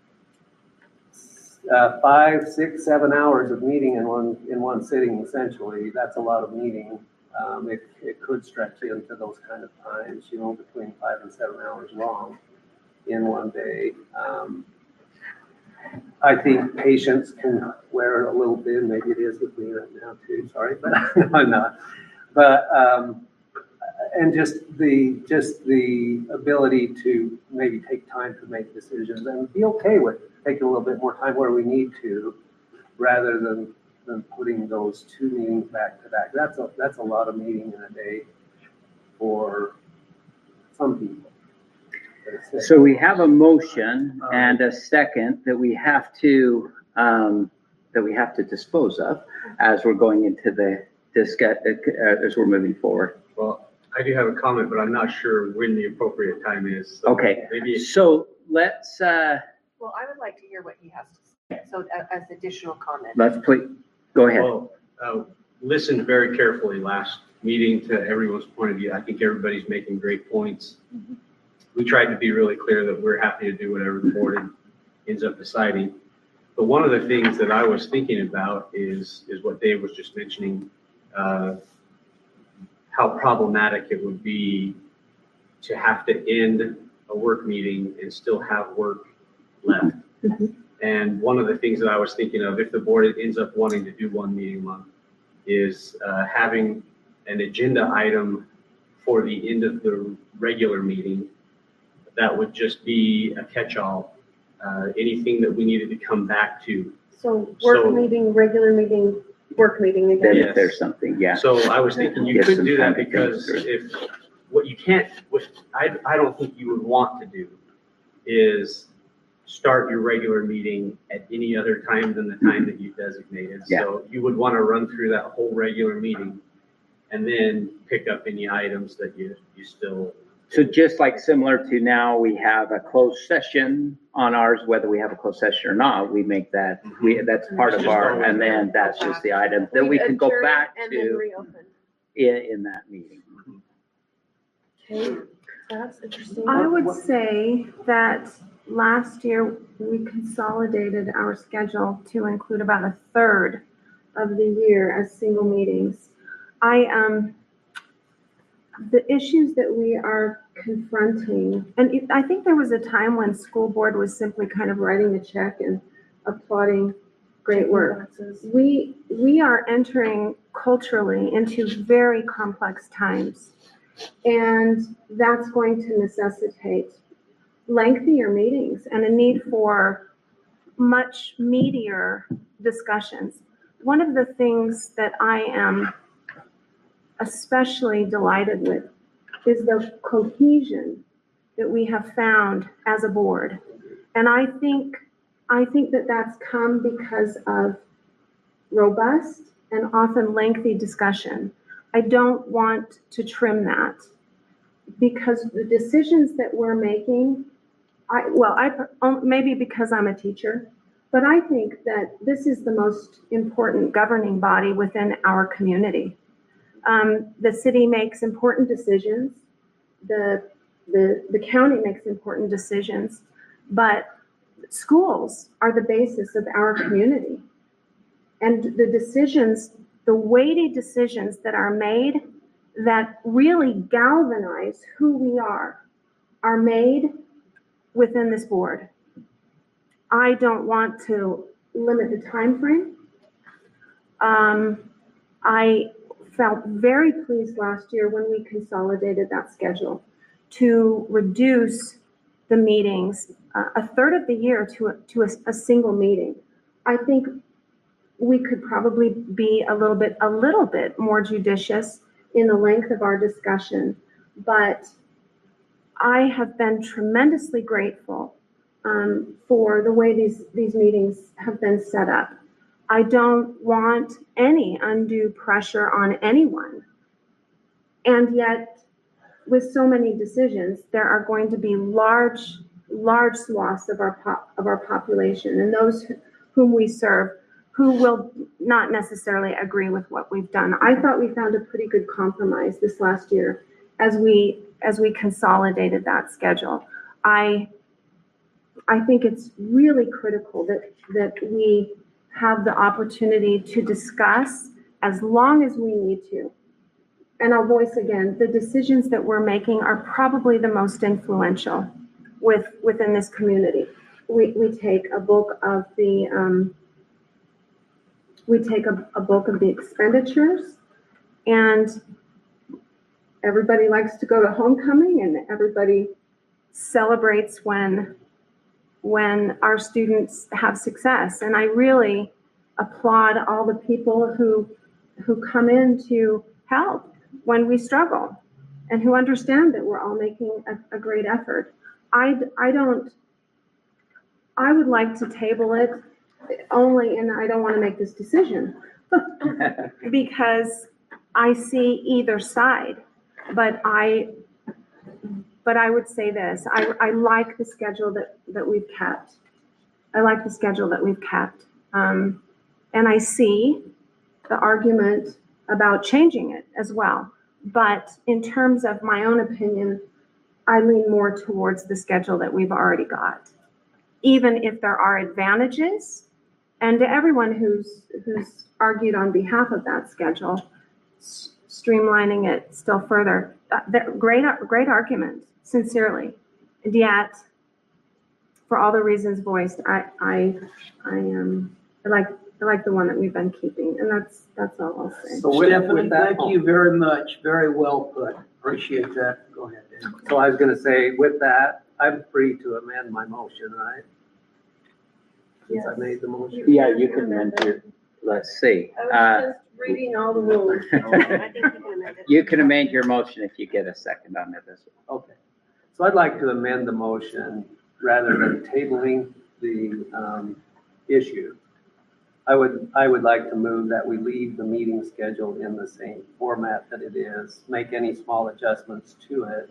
5, 6, 7 hours of meeting in one sitting, essentially. That's a lot of meeting. It could stretch into those kind of times, between 5 and 7 hours long in one day. I think patience can wear a little thin. Maybe it is with me right now too. Sorry, but I'm not. But and just the ability to maybe take time to make decisions and be okay with taking a little bit more time where we need to, rather than putting those 2 meetings back to back. That's a lot of meeting in a day for some people. So we have a motion and a second that we have to dispose of as we're going into as we're moving forward. Well, I do have a comment, but I'm not sure when the appropriate time is. So okay. Maybe. So let's. Well, I would like to hear what he has to say. So as additional comment. Let's please go ahead. Well, listened very carefully last meeting to everyone's point of view. I think everybody's making great points. Mm-hmm. We tried to be really clear that we're happy to do whatever the board ends up deciding. But one of the things that I was thinking about is what Dave was just mentioning, how problematic it would be to have to end a work meeting and still have work left. Mm-hmm. And one of the things that I was thinking of, if the board ends up wanting to do 1 meeting a month, is having an agenda item for the end of the regular meeting that would just be a catch-all, anything that we needed to come back to. So meeting, regular meeting, work meeting again. Then if there's something, yeah. So I was thinking you could do that because if what you can't, what I don't think you would want to do is start your regular meeting at any other time than the time that you designated. Yeah. So you would want to run through that whole regular meeting and then pick up any items that you still. So just like similar to now, we have a closed session on ours, whether we have a closed session or not, we make that, that's part of our, and then that's just the item that we can go back to in that meeting. Okay, that's interesting. I would say that last year we consolidated our schedule to include about 1/3 of the year as single meetings. The issues that we are confronting, and I think there was a time when school board was simply kind of writing a check and applauding great work. We are entering culturally into very complex times, and that's going to necessitate lengthier meetings and a need for much meatier discussions. One of the things that I am especially delighted with is the cohesion that we have found as a board. And I think that that's come because of robust and often lengthy discussion. I don't want to trim that because the decisions that we're making, maybe because I'm a teacher, but I think that this is the most important governing body within our community. The city makes important decisions. The county makes important decisions, but schools are the basis of our community. And the decisions, the weighty decisions that are made that really galvanize who we are made within this board. I don't want to limit the time frame. I felt very pleased last year when we consolidated that schedule to reduce the meetings a third of the year to a single meeting. I think we could probably be a little bit more judicious in the length of our discussion, but I have been tremendously grateful for the way these meetings have been set up. I don't want any undue pressure on anyone. And yet, with so many decisions, there are going to be large swaths of our population and those whom we serve who will not necessarily agree with what we've done. I thought we found a pretty good compromise this last year as we consolidated that schedule. I think it's really critical that we have the opportunity to discuss as long as we need to. And I'll voice again, the decisions that we're making are probably the most influential within this community. We take a bulk of the expenditures, and everybody likes to go to homecoming, and everybody celebrates when our students have success. And I really applaud all the people who come in to help when we struggle and who understand that we're all making a great effort. I would like to table it only, and I don't want to make this decision because I see either side, but I would say this, I like the schedule that we've kept. I like the schedule that we've kept. And I see the argument about changing it as well. But in terms of my own opinion, I lean more towards the schedule that we've already got. Even if there are advantages, and to everyone who's argued on behalf of that schedule, streamlining it still further, great argument, sincerely. And yet, for all the reasons voiced, I like the one that we've been keeping, and that's all I'll say. So Stephanie, thank you very much. Very well put. Appreciate that. Go ahead, Dan. So I was gonna say, with that, I'm free to amend my motion, right? Since I made the motion. Yeah, you can amend your, let's see. I was just reading all the rules. I think you can amend it. You can amend your motion if you get a second on it as well. Okay. So I'd like to amend the motion rather than tabling the issue. I would like to move that we leave the meeting schedule in the same format that it is, make any small adjustments to it.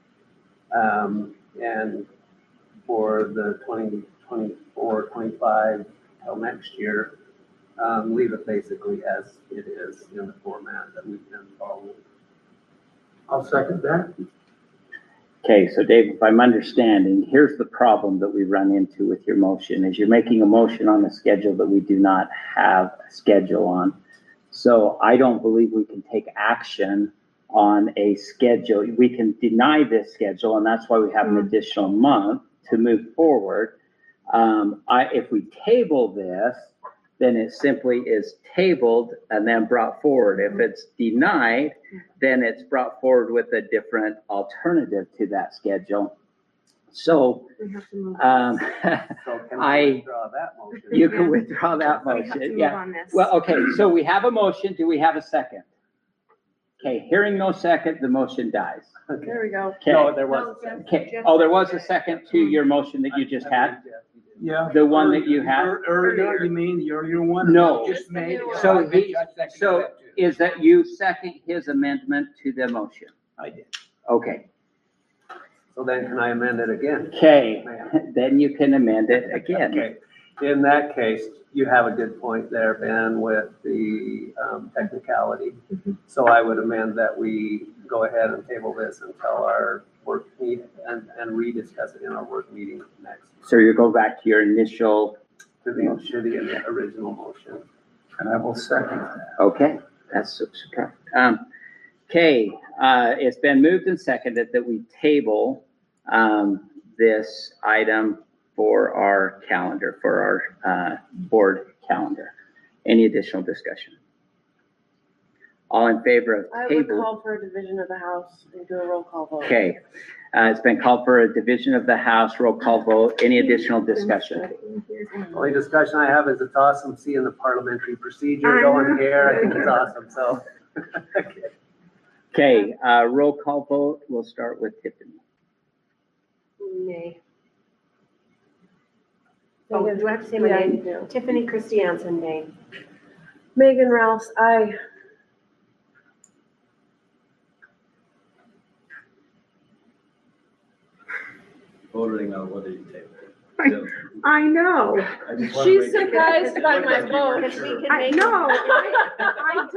And for the 2024, 25 till next year, leave it basically as it is in the format that we've been following. I'll second that. Okay, so Dave, if I'm understanding, here's the problem that we run into with your motion, is you're making a motion on a schedule that we do not have a schedule on. So I don't believe we can take action on a schedule. We can deny this schedule, and that's why we have an additional month to move forward. If we table this, then it simply is tabled and then brought forward. If it's denied, then it's brought forward with a different alternative to that schedule. So, We have to move. So can we withdraw that motion? You can withdraw that We have to motion, move yeah. on this. Well, okay, so we have a motion. Do we have a second? Okay, hearing no second, the motion dies. There we go. Okay. No, there was a second. Okay, oh, there was a second to your motion that you just had? Yeah. The one that you had? Earlier, you mean the earlier one? No. You just made. So I bet you I seconded so that too. is that you second his amendment to the motion? I did. Okay, So then can I amend it again? okay, then you can amend it again. Okay. In that case, you have a good point there, Ben, with the technicality. So I would amend that we go ahead and table this until our work meet and rediscuss it in our work meeting next. So you go back to your initial. To the original motion. And I will second that. Okay, that's okay. Okay, it's been moved and seconded that we table this item for our calendar, for our board calendar. Any additional discussion? All in favor of I would table? call for a division of the House and do a roll call vote. Okay, it's been called for a division of the House, roll call vote. Any additional discussion? Only discussion I have is it's awesome seeing the parliamentary procedure going here. I think it's awesome, so. Okay, roll call vote. We'll start with Tiffany. Nay. Oh, do I have to say my Yeah, name? you do. Tiffany Christiansen, nay. Megan Rouse, aye. Voting on whether you table it. I know. I just wanna She's make- surprised by my vote. I know. I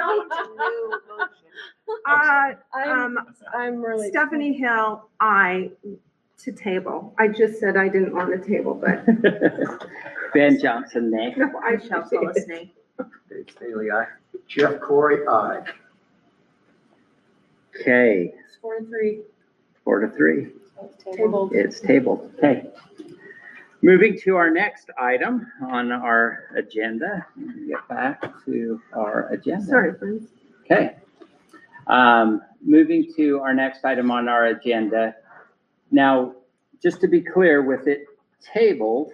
don't. I'm really. Stephanie Hill, to table. I just said I didn't want to table, but Ben Johnson, nay. no, I shall tell us nay. Dave Staley, aye. Jeff Corey, aye. Okay, It's 4-3. 4-3. Tabled. It's tabled. Okay. Moving to our next item on our agenda. Get back to our agenda. Sorry, friends. Okay. Moving to our next item on our agenda. Now, just to be clear, with it tabled,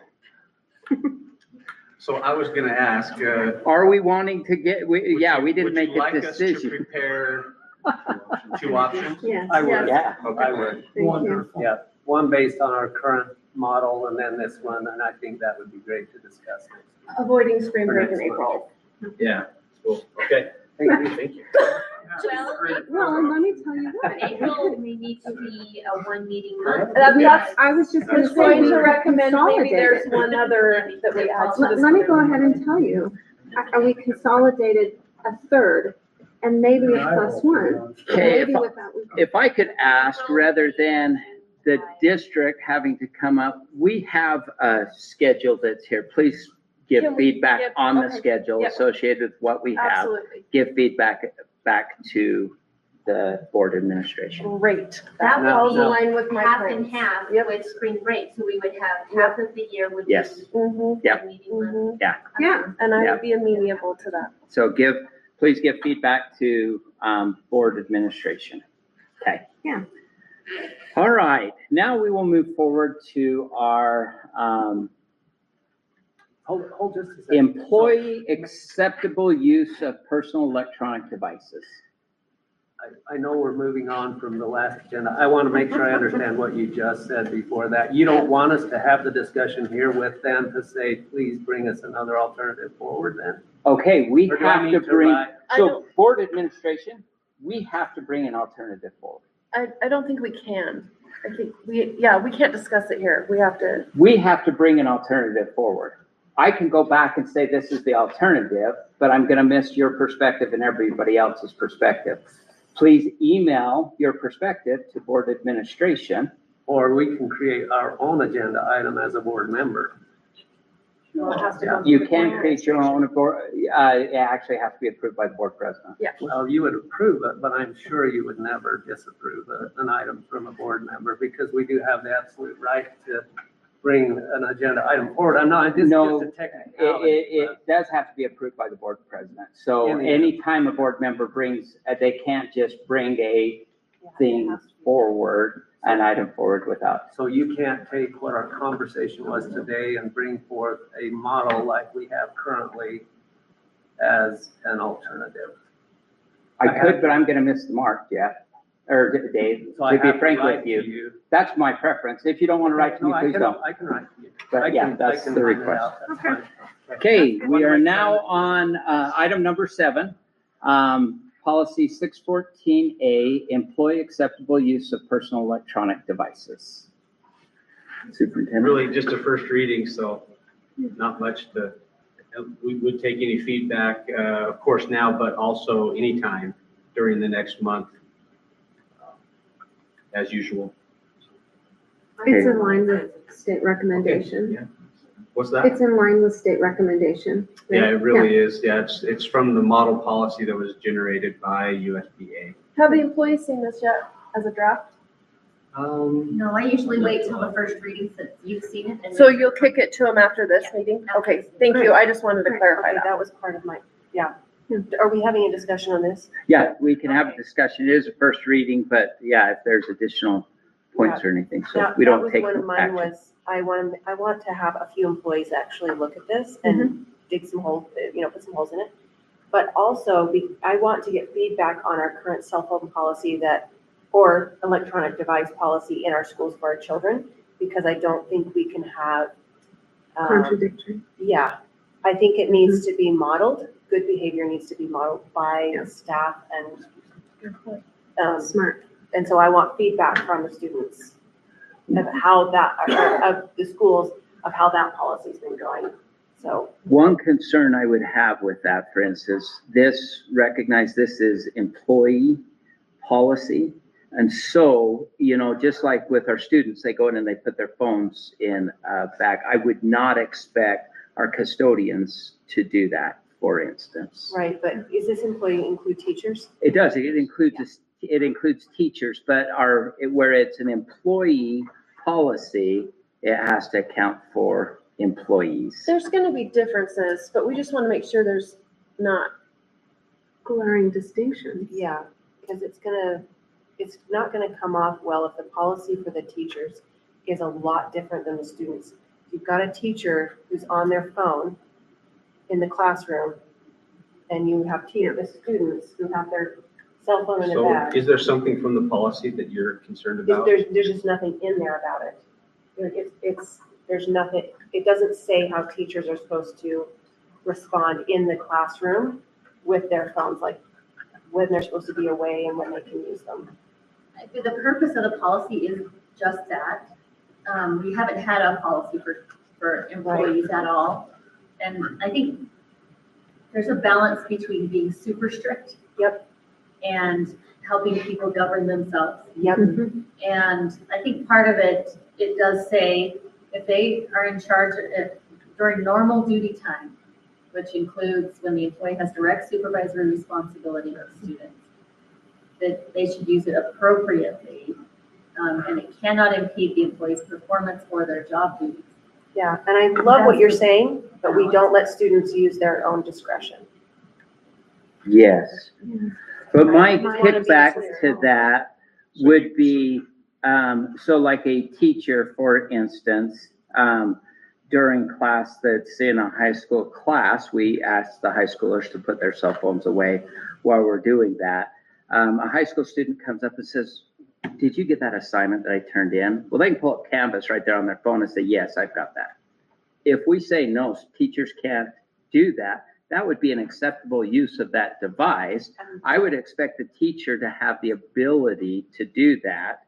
So I was gonna ask, are we wanting to get, we didn't make a would you like us to decision. prepare two options? Yes. I would. Yeah. I would. Wonderful. Yeah, one based on our current model and then this one, and I think that would be great to discuss. Avoiding spring For break in next month. April. Yeah, cool, okay. Thank you. Well, let me tell you what. April may need to be a one meeting month. That's, I was just I was going to recommend maybe there's one other that we add to this. Let me go ahead and tell you, we consolidated a third and maybe a plus one. Okay, Maybe without. if I could ask, rather than the district having to come up, we have a schedule that's here. Please give Can we feedback give- on the okay. schedule Yep. associated with what we have. Absolutely. Give feedback back to the board administration. Great. That No, Falls would in no. line be with my half and plans. half Yep. with spring break, so we would have half of the year would be. Yes. Mm-hmm. Yep. Meeting month. Mm-hmm. Yeah. And I Yeah. would be amenable to that. So please give feedback to board administration. Okay. Yeah. All right, now we will move forward to our Hold just a second. employee acceptable use of personal electronic devices. I know we're moving on from the last agenda. I want to make sure I understand what you just said before that. You don't want us to have the discussion here with them to say, please bring us another alternative forward then? Okay, we Or do I have need to to bring, write- so board administration, we have to bring an alternative forward. I don't think we can. I think we can't discuss it here. We have to. We have to bring an alternative forward. I can go back and say this is the alternative, but I'm gonna miss your perspective and everybody else's perspective. Please email your perspective to board administration. Or we can create our own agenda item as a board member. You can create your own, it actually has to be approved by the board president. Yeah. Well, you would approve it, but I'm sure you would never disapprove an item from a board member because we do have the absolute right to bring an agenda item forward. I'm not, it's No, just a technicality. It does have to be approved by the board president. So In the- anytime a board member brings, they can't just bring a thing forward, an item forward without. So you can't take what our conversation was today and bring forth a model like we have currently as an alternative. I could, but I'm gonna miss the mark, Jeff, or Dave, So I to be have to frank write with to you. you. That's my preference. If you don't wanna write to me, No, please don't. I can write to you. But I yeah, can- that's I can the find it request. out. That's fine. Okay, we are now on item number 7, policy 614A, employee acceptable use of personal electronic devices. Superintendent. Really just a first reading, so not much we would take any feedback, of course now, but also anytime during the next month. as usual. It's in line with state recommendation. Yeah. What's that? It's in line with state recommendation. Yeah, it really is. Yeah, it's from the model policy that was generated by USBA. Have the employees seen this yet as a draft? No, I usually wait till the first reading since you've seen it. And So then- you'll kick it to them after this meeting? Okay, thank you. I just wanted to clarify Okay, that. that was part of my, yeah. Are we having a discussion on this? Yeah, we can have a discussion. It is a first reading, but yeah, if there's additional points or anything, so we don't take That was one of mine action. was, I want to have a few employees actually look at this and dig some holes, put some holes in it. But also, I want to get feedback on our current cell phone policy or electronic device policy in our schools for our children, because I don't think we can have. Contradictory. Yeah, I think it needs to be modeled. Good behavior needs to be modeled by staff and. Smart. And so I want feedback from the students of how of the schools, of how that policy's been going. So, One concern I would have with that, for instance, recognize this is employee policy. And so, just like with our students, they go in and they put their phones in a bag. I would not expect our custodians to do that, for instance. right, but is this employee include teachers? It does, it includes teachers, but where it's an employee policy, it has to account for employees. There's gonna be differences, but we just wanna make sure there's not glaring distinctions. Yeah, because it's not gonna come off well if the policy for the teachers is a lot different than the students. You've got a teacher who's on their phone in the classroom, and you have the students who have their cell phone in their So bag. is there something from the policy that you're concerned about? There's just nothing in there about it. There's nothing, it doesn't say how teachers are supposed to respond in the classroom with their phones, like when they're supposed to be away and when they can use them. The purpose of the policy is just that. We haven't had a policy for employees at all. And I think there's a balance between being super strict. Yep. And helping people govern themselves. Yep. And I think part of it does say if they are in charge during normal duty time, which includes when the employee has direct supervisory responsibility of students, that they should use it appropriately. And it cannot impede the employee's performance or their job duties. Yeah, and I love what you're saying, but we don't let students use their own discretion. Yes. But my I wanna be kickback clear. to that would be, so like a teacher, for instance, during class that's in a high school class, we ask the high schoolers to put their cell phones away while we're doing that. A high school student comes up and says, "Did you get that assignment that I turned in?" Well, they can pull up Canvas right there on their phone and say, "Yes, I've got that." If we say no, teachers can't do that, that would be an acceptable use of that device. I would expect the teacher to have the ability to do that.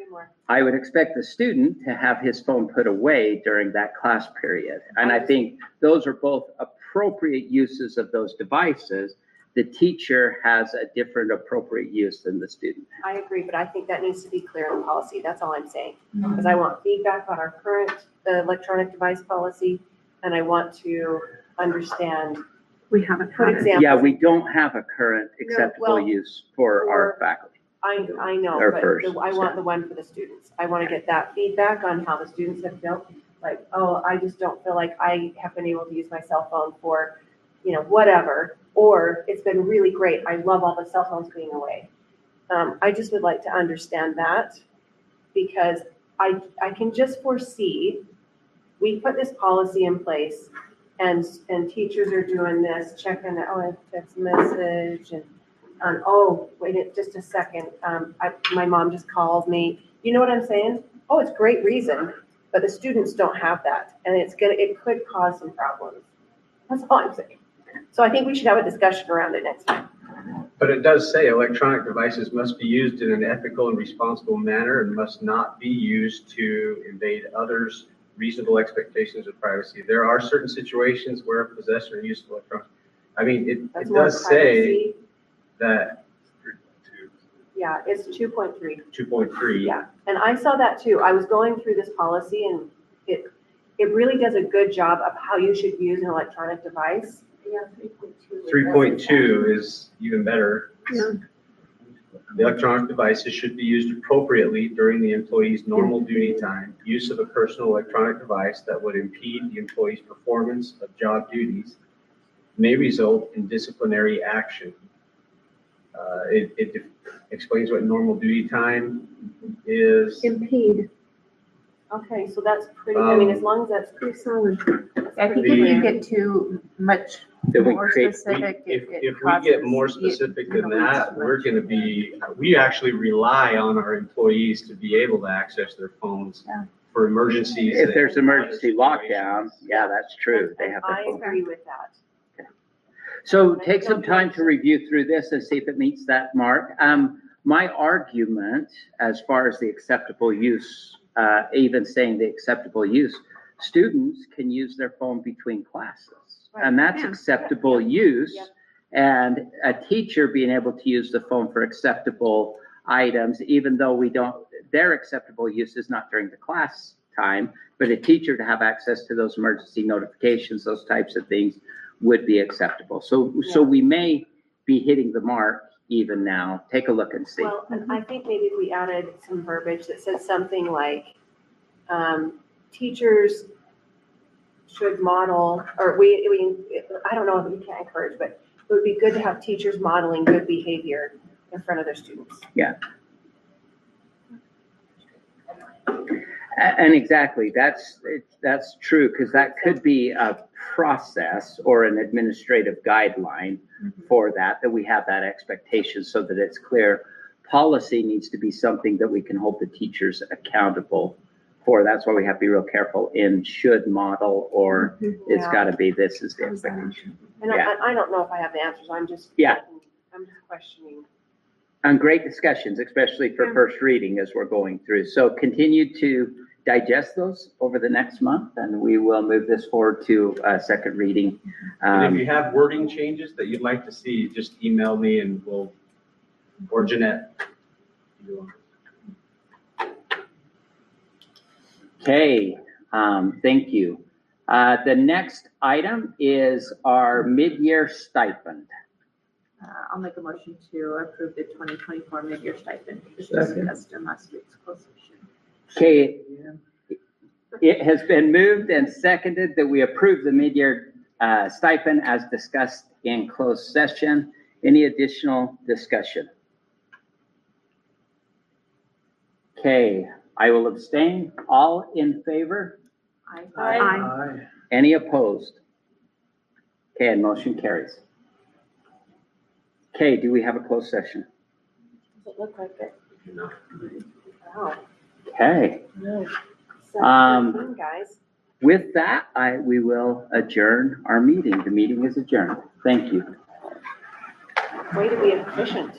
I would expect the student to have his phone put away during that class period. And I think those are both appropriate uses of those devices. The teacher has a different appropriate use than the student. I agree, but I think that needs to be clear in the policy. That's all I'm saying. Because I want feedback on our current electronic device policy, and I want to understand. We haven't Put had it. examples. Yeah, we don't have a current acceptable well, use for our faculty. I know, Or but first, I want the one for the students. I want to get that feedback on how the students have felt. Like, oh, I just don't feel like I have been able to use my cell phone for, whatever. Or it's been really great. I love all the cell phones being away. I just would like to understand that, because I can just foresee, we put this policy in place and teachers are doing this, checking, a text message and, oh, wait just a second. My mom just called me. You know what I'm saying? Oh, it's great reason, but the students don't have that. And it could cause some problems. That's all I'm saying. So I think we should have a discussion around it next time. But it does say electronic devices must be used in an ethical and responsible manner and must not be used to invade others' reasonable expectations of privacy. There are certain situations where possession or use of electronic, it That's does more say privacy. that Yeah, it's 2.3. 2.3. Yeah, and I saw that too. I was going through this policy and it really does a good job of how you should use an electronic device. Yeah, 3.2. 3.2 is even better. Yeah. The electronic devices should be used appropriately during the employee's normal duty time. Use of a personal electronic device that would impede the employee's performance of job duties may result in disciplinary action. It explains what normal duty time is. Impede. Okay, so that's pretty, I mean, as long as that's pretty solid. I think if you get too much more specific, If we get more specific than that, we're gonna be, we actually rely on our employees to be able to access their phones for emergencies. If there's emergency lockdown, yeah, that's true. They have I their phone. agree with that. So take some time to review through this and see if it meets that mark. My argument, as far as the acceptable use, even saying the acceptable use, students can use their phone between classes. And that's acceptable use. And a teacher being able to use the phone for acceptable items, even though we don't, their acceptable use is not during the class time, but a teacher to have access to those emergency notifications, those types of things would be acceptable. So we may be hitting the mark even now. Take a look and see. Well, and I think maybe if we added some verbiage that says something like, teachers should model, or I don't know if we can't encourage, but it would be good to have teachers modeling good behavior in front of their students. Yeah. And exactly, that's true, because that could be a process or an administrative guideline for that we have that expectation so that it's clear. Policy needs to be something that we can hold the teachers accountable for. That's why we have to be real careful in should model, or it's got to be, this is the expectation. And I don't know if I have the answers. I'm just questioning. And great discussions, especially for first reading as we're going through. So continue to digest those over the next month, and we will move this forward to second reading. And if you have wording changes that you'd like to see, just email me and we'll, or Jeanette. Okay, thank you. The next item is our mid-year stipend. I'll make a motion to approve the 2024 mid-year stipend, which was discussed in last week's closed session. Okay, it has been moved and seconded that we approve the mid-year stipend as discussed in closed session. Any additional discussion? Okay, I will abstain. All in favor? Aye. Any opposed? Okay, and motion carries. Okay, do we have a closed session? Does it look like it? No. Wow. Okay. No. Guys. With that, we will adjourn our meeting. The meeting is adjourned. Thank you. Way to be efficient.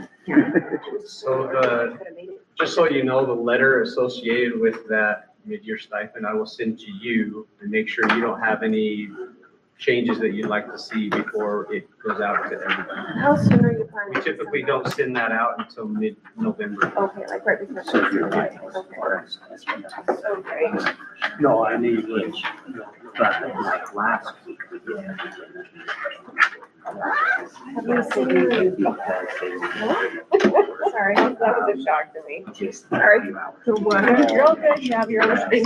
So just so you know, the letter associated with that mid-year stipend, I will send to you and make sure you don't have any changes that you'd like to see before it goes out to everybody. How soon are you planning? We typically don't send that out until mid-November. Okay, like right before. So you're right. Okay. No, I need which, but like last week we did. Have you seen Sorry, that was a shock to me. Sorry. You're all good, you have your own thing.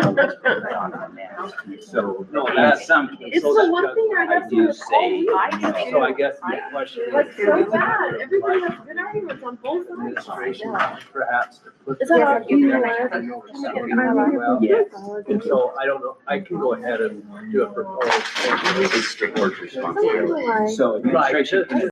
So, no, that's some cases. It's the one thing I have to say. So I guess the question is. Like so bad, everybody has good arguments on both sides. Administration, perhaps. Is that our Yes, and so I don't know, I can go ahead and do a proposal. It's the board's responsibility. So administration